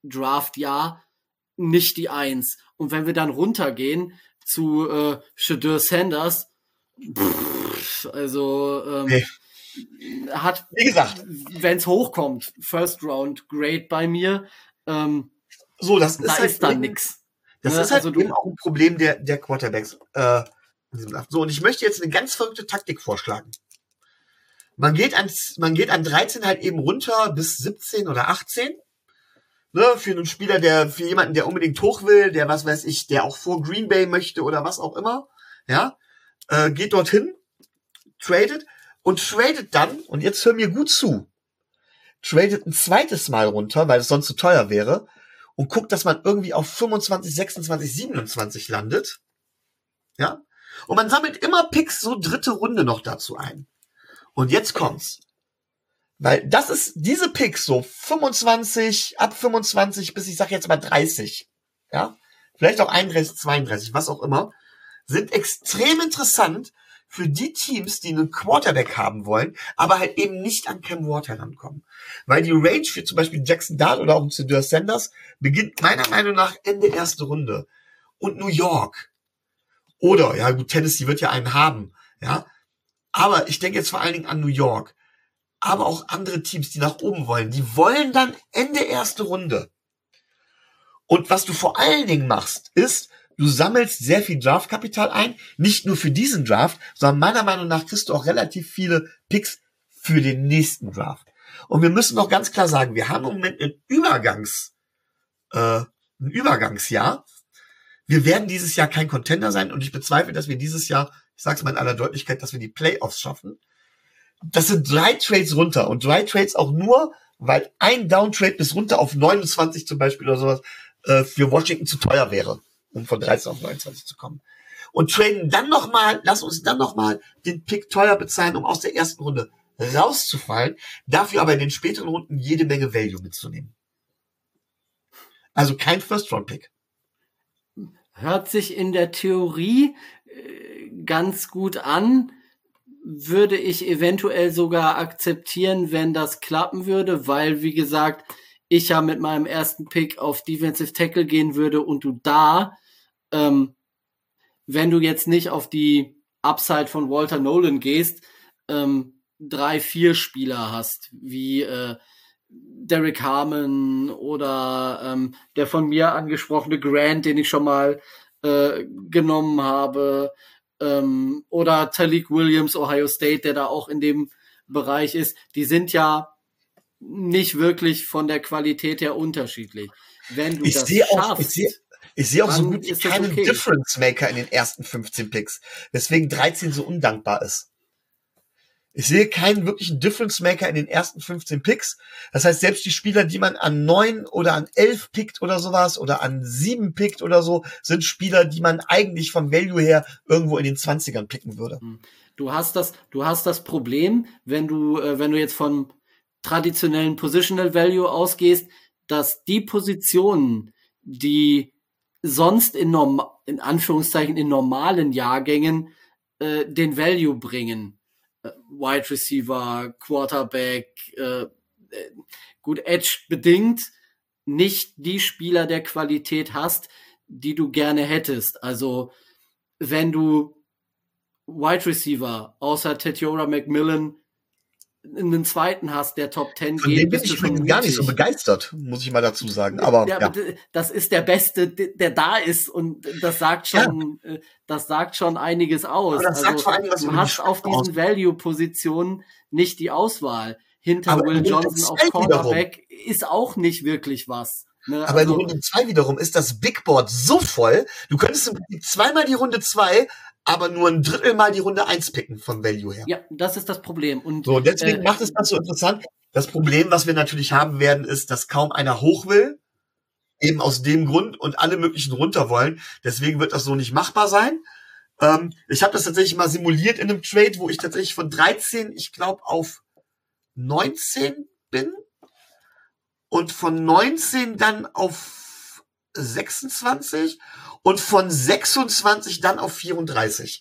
B: Draftjahr nicht die Eins. Und wenn wir dann runtergehen zu äh, Shedeur Sanders, pff, also ähm,
A: Nee.
B: hat,
A: Wie gesagt,
B: wenn es hochkommt, First Round Grade bei mir, ähm,
A: so, das ist
B: da
A: halt
B: ist dann
A: eben,
B: nix.
A: das
B: Ne,
A: ist halt
B: also du-
A: eben auch ein Problem der, der Quarterbacks. Äh, in diesem Draft. So, und ich möchte jetzt eine ganz verrückte Taktik vorschlagen. Man geht an, man geht an dreizehn halt eben runter bis siebzehn oder achtzehn. Ne, für einen Spieler, der, für jemanden, der unbedingt hoch will, der, was weiß ich, der auch vor Green Bay möchte oder was auch immer. Ja, äh, geht dorthin, tradet und tradet dann, und jetzt hör mir gut zu, tradet ein zweites Mal runter, weil es sonst zu teuer wäre, und guckt, dass man irgendwie auf fünfundzwanzig, sechsundzwanzig, siebenundzwanzig landet. Ja, und man sammelt immer Picks so dritte Runde noch dazu ein. Und jetzt kommt's. Weil das ist, diese Picks, so fünfundzwanzig, ab fünfundzwanzig bis, ich sag jetzt mal dreißig, ja, vielleicht auch einunddreißig, zweiunddreißig, was auch immer, sind extrem interessant für die Teams, die einen Quarterback haben wollen, aber halt eben nicht an Cam Ward herankommen. Weil die Range für zum Beispiel Jackson Dart oder auch ein Shedeur Sanders beginnt meiner Meinung nach Ende erste Runde. Und New York. Oder, ja gut, Tennessee wird ja einen haben, ja. Aber ich denke jetzt vor allen Dingen an New York. Aber auch andere Teams, die nach oben wollen. Die wollen dann Ende erste Runde. Und was du vor allen Dingen machst, ist, du sammelst sehr viel Draftkapital ein. Nicht nur für diesen Draft, sondern meiner Meinung nach kriegst du auch relativ viele Picks für den nächsten Draft. Und wir müssen noch ganz klar sagen, wir haben im Moment ein Übergangs, äh, ein Übergangsjahr. Wir werden dieses Jahr kein Contender sein und ich bezweifle, dass wir dieses Jahr, ich sage es mal in aller Deutlichkeit, dass wir die Playoffs schaffen. Das sind drei Trades runter und drei Trades auch nur, weil ein Downtrade bis runter auf neunundzwanzig zum Beispiel oder sowas äh, für Washington zu teuer wäre, um von dreizehn auf neunundzwanzig zu kommen. Und traden dann nochmal, lass uns dann nochmal den Pick teuer bezahlen, um aus der ersten Runde rauszufallen, dafür aber in den späteren Runden jede Menge Value mitzunehmen. Also kein First-Round-Pick.
B: Hört sich in der Theorie äh, ganz gut an. Würde ich eventuell sogar akzeptieren, wenn das klappen würde, weil, wie gesagt, ich ja mit meinem ersten Pick auf Defensive Tackle gehen würde und du da, ähm, wenn du jetzt nicht auf die Upside von Walter Nolan gehst, ähm, drei, vier Spieler hast, wie äh, Derek Harmon oder ähm, der von mir angesprochene Grant, den ich schon mal äh, genommen habe, ähm, oder Talik Williams, Ohio State, der da auch in dem Bereich ist, die sind ja nicht wirklich von der Qualität her unterschiedlich. Wenn du
A: Ich
B: das
A: sehe auch,
B: schaffst,
A: ich sehe, ich sehe auch so
B: dann
A: gut wie
B: ist das
A: keinen
B: okay.
A: Difference Maker in den ersten fünfzehn Picks, weswegen dreizehn so undankbar ist. Ich sehe keinen wirklichen Difference Maker in den ersten fünfzehn Picks. Das heißt, selbst die Spieler, die man an neun oder an elf pickt oder sowas oder an sieben pickt oder so, sind Spieler, die man eigentlich vom Value her irgendwo in den zwanzigern picken würde.
B: Du hast das, du hast das Problem, wenn du, äh, wenn du jetzt von traditionellen Positional Value ausgehst, dass die Positionen, die sonst in norm in Anführungszeichen in normalen Jahrgängen äh, den Value bringen, Wide Receiver, Quarterback, äh, gut, Edge bedingt, nicht die Spieler der Qualität hast, die du gerne hättest. Also wenn du Wide Receiver außer Tetiora McMillan einen zweiten hast, der Top Ten
A: Von
B: geht,
A: dem bin
B: bist du
A: ich
B: schon
A: übrigens gar nicht so
B: mutig.
A: begeistert, muss ich mal dazu sagen. Aber
B: Ja,
A: ja.
B: aber das ist der Beste, der da ist und das sagt schon, ja. das sagt schon einiges aus.
A: Aber das sagt
B: also
A: vor allem was
B: du
A: über die
B: hast auf diesen Value-Positionen nicht die Auswahl. Hinter
A: Aber
B: Will
A: in Runde
B: Johnson auf
A: zwei
B: Cornerback ist auch nicht wirklich was. Ne?
A: Aber
B: also,
A: in Runde zwei wiederum ist das Big Board so voll, du könntest im Prinzip zweimal die Runde zwei, aber nur ein Drittel mal die Runde eins picken vom Value her.
B: Ja, das ist das Problem. Und
A: so, deswegen
B: äh,
A: macht es das so interessant. Das Problem, was wir natürlich haben werden, ist, dass kaum einer hoch will. Eben aus dem Grund und alle möglichen runter wollen. Deswegen wird das so nicht machbar sein. Ähm, ich habe das tatsächlich mal simuliert in einem Trade, wo ich tatsächlich von dreizehn, ich glaube, auf neunzehn bin. Und von neunzehn dann auf sechsundzwanzig und von sechsundzwanzig dann auf vierunddreißig.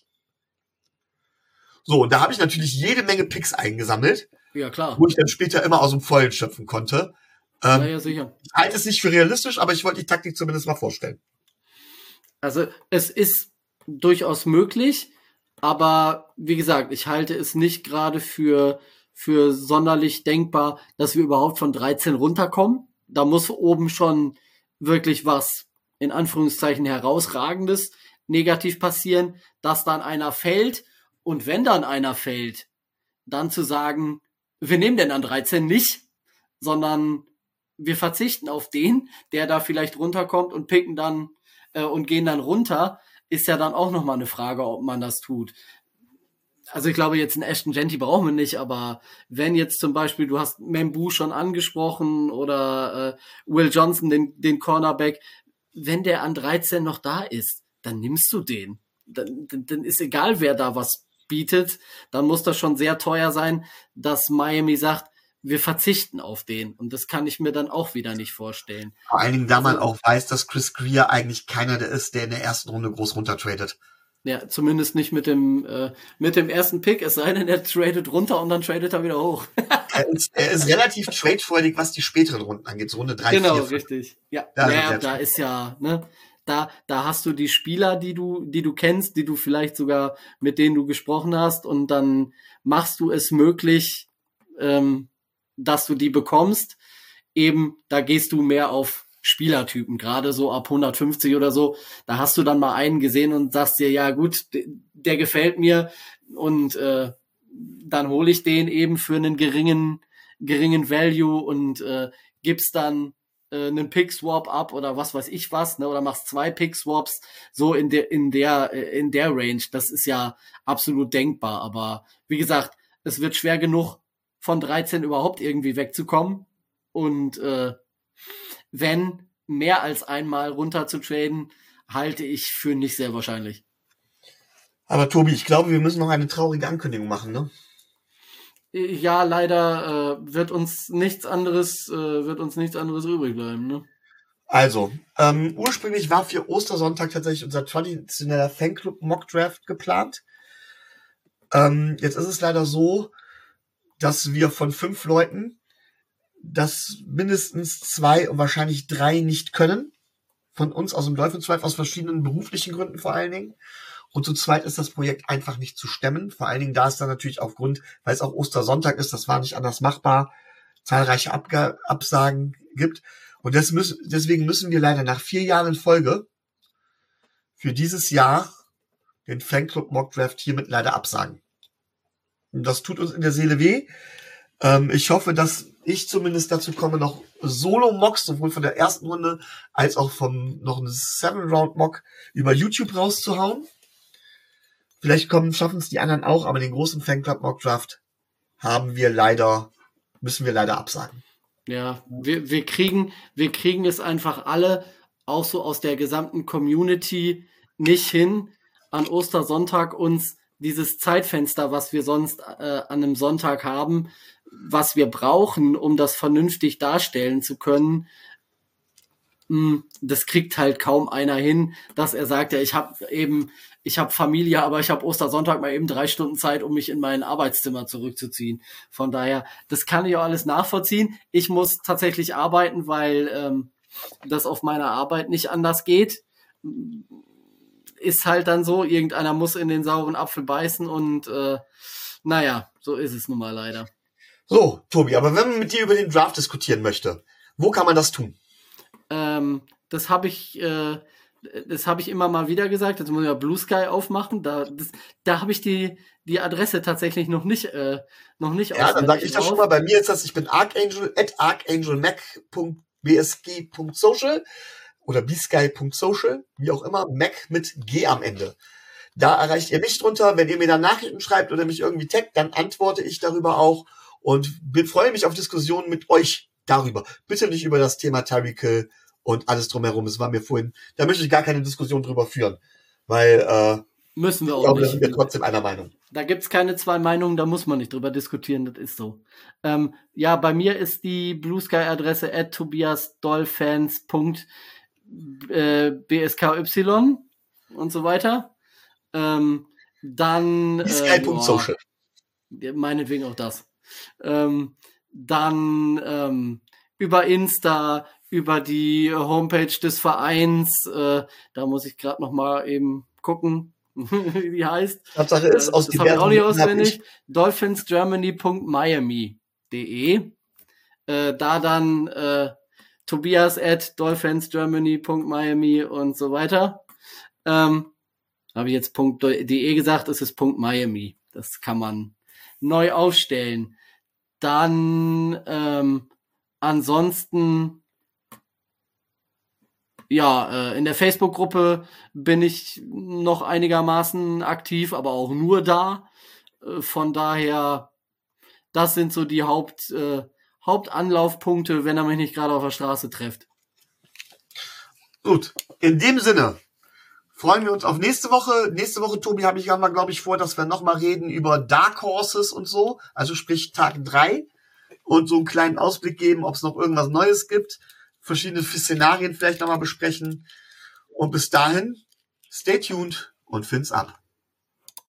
A: So, und da habe ich natürlich jede Menge Picks eingesammelt,
B: ja klar,
A: wo ich dann später immer aus dem Vollen schöpfen konnte. Ähm,
B: ja, ja, sicher.
A: Ich halte es nicht für realistisch, aber ich wollte die Taktik zumindest mal vorstellen.
B: Also es ist durchaus möglich, aber wie gesagt, ich halte es nicht gerade für, für sonderlich denkbar, dass wir überhaupt von dreizehn runterkommen. Da muss oben schon wirklich was, in Anführungszeichen, herausragendes negativ passieren, dass dann einer fällt. Und wenn dann einer fällt, dann zu sagen, wir nehmen den an dreizehn nicht, sondern wir verzichten auf den, der da vielleicht runterkommt und picken dann äh, und gehen dann runter, ist ja dann auch nochmal eine Frage, ob man das tut. Also ich glaube, jetzt einen Ashton Genty brauchen wir nicht, aber wenn jetzt zum Beispiel, du hast Membu schon angesprochen oder äh, Will Johnson, den, den Cornerback, wenn der an dreizehn noch da ist, dann nimmst du den. Dann, dann, dann ist egal, wer da was bietet, dann muss das schon sehr teuer sein, dass Miami sagt, wir verzichten auf den. Und das kann ich mir dann auch wieder nicht vorstellen.
A: Vor allen Dingen, da man
B: Also,
A: auch weiß, dass Chris Greer eigentlich keiner der ist, der in der ersten Runde groß runtertradet.
B: ja, zumindest nicht mit dem äh, mit dem ersten Pick, es sei denn, er tradet runter und dann tradet er wieder hoch.
A: er, ist, er ist relativ tradefreudig, was die späteren Runden angeht, so Runde drei,
B: Genau,
A: vier, fünf.
B: richtig. Ja,
A: Da
B: ja,
A: ist er
B: da ist ja, ne, da da hast du die Spieler, die du die du kennst, die du vielleicht sogar mit denen du gesprochen hast und dann machst du es möglich, ähm, dass du die bekommst. Eben, da gehst du mehr auf Spielertypen, gerade so ab hundertfünfzig oder so, da hast du dann mal einen gesehen und sagst dir, ja gut, der, der gefällt mir und äh, dann hole ich den eben für einen geringen geringen Value und äh, gibst dann äh, einen Pick-Swap ab oder was weiß ich was, ne, oder machst zwei Pick-Swaps, so in der in der äh, in der Range, das ist ja absolut denkbar, aber wie gesagt, es wird schwer genug von dreizehn überhaupt irgendwie wegzukommen und äh, wenn mehr als einmal runter zu traden, halte ich für nicht sehr wahrscheinlich.
A: Aber Tobi, ich glaube, wir müssen noch eine traurige Ankündigung machen, ne?
B: Ja, leider äh, wird uns nichts anderes, äh, wird uns nichts anderes übrig bleiben, ne?
A: Also, ähm, ursprünglich war für Ostersonntag tatsächlich unser traditioneller Fanclub Mock Draft geplant. Ähm, jetzt ist es leider so, dass wir von fünf Leuten, dass mindestens zwei und wahrscheinlich drei nicht können. Von uns aus dem Dolphins Drive, aus verschiedenen beruflichen Gründen vor allen Dingen. Und zu zweit ist das Projekt einfach nicht zu stemmen. Vor allen Dingen, da es dann natürlich aufgrund, weil es auch Ostersonntag ist, das war nicht anders machbar, zahlreiche Abga- Absagen gibt. Und das müssen, deswegen müssen wir leider nach vier Jahren in Folge für dieses Jahr den Fanclub Mock Draft hiermit leider absagen. Und das tut uns in der Seele weh. Ähm, ich hoffe, dass ich zumindest dazu komme, noch Solo-Mocks, sowohl von der ersten Runde als auch vom noch einen Seven-Round-Mock über YouTube rauszuhauen. Vielleicht kommen, schaffen es die anderen auch, aber den großen Fanclub Mock Draft haben wir leider, müssen wir leider absagen.
B: Ja, wir, wir kriegen, wir kriegen es einfach alle, auch so aus der gesamten Community, nicht hin, an Ostersonntag uns dieses Zeitfenster, was wir sonst äh, an einem Sonntag haben, was wir brauchen, um das vernünftig darstellen zu können, mh, das kriegt halt kaum einer hin, dass er sagt, ja, ich habe eben, ich habe Familie, aber ich habe Ostersonntag mal eben drei Stunden Zeit, um mich in mein Arbeitszimmer zurückzuziehen. Von daher, das kann ich auch alles nachvollziehen. Ich muss tatsächlich arbeiten, weil ähm, das auf meiner Arbeit nicht anders geht. Ist halt dann so, irgendeiner muss in den sauren Apfel beißen und äh, naja, so ist es nun mal leider.
A: So, Tobi, aber wenn man mit dir über den Draft diskutieren möchte, wo kann man das tun?
B: Ähm, das habe ich, äh, das habe ich immer mal wieder gesagt. Jetzt muss ich ja Blue Sky aufmachen. Da, das, da habe ich die die Adresse tatsächlich noch nicht, äh, noch nicht.
A: Ja, dann sage ich das schon mal. Bei mir ist das, ich bin Archangel at archangelmac punkt b s g punkt social oder bsky punkt social, wie auch immer, Mac mit G am Ende. Da erreicht ihr mich drunter. Wenn ihr mir dann Nachrichten schreibt oder mich irgendwie taggt, dann antworte ich darüber auch und freue mich auf Diskussionen mit euch darüber. Bitte nicht über das Thema Tyreek Hill und alles drumherum. Es war mir vorhin, da möchte ich gar keine Diskussion drüber führen, weil äh,
B: müssen wir auch
A: ich glaube,
B: nicht.
A: da sind wir trotzdem einer Meinung.
B: Da gibt's keine zwei Meinungen, da muss man nicht drüber diskutieren, das ist so. Ähm, ja, bei mir ist die Blue Sky Adresse at tobiasdolfans punkt b s k y und so weiter. Ähm, dann
A: bsky punkt social.
B: Äh, meinetwegen auch das. Ähm, dann ähm, über Insta, über die Homepage des Vereins. Äh, da muss ich gerade noch mal eben gucken, wie die heißt.
A: Tatsache ist, aus
B: das habe ich auch nicht auswendig.
A: Ich...
B: dolphins germany punkt miami punkt de. Äh, da dann äh, Tobias at dolphins germany punkt miami und so weiter. Ähm, habe ich jetzt .de gesagt, es ist .miami. Das kann man neu aufstellen. Dann ähm, ansonsten ja, äh, in der Facebook-Gruppe bin ich noch einigermaßen aktiv, aber auch nur da. Äh, von daher, das sind so die Haupt, äh, Hauptanlaufpunkte, wenn er mich nicht gerade auf der Straße trifft.
A: Gut, in dem Sinne freuen wir uns auf nächste Woche. Nächste Woche, Tobi, habe ich mal, glaube ich, vor, dass wir nochmal reden über Dark Horses und so. Also sprich Tag drei. Und so einen kleinen Ausblick geben, ob es noch irgendwas Neues gibt. Verschiedene Szenarien vielleicht nochmal besprechen. Und bis dahin, stay tuned und Fins ab.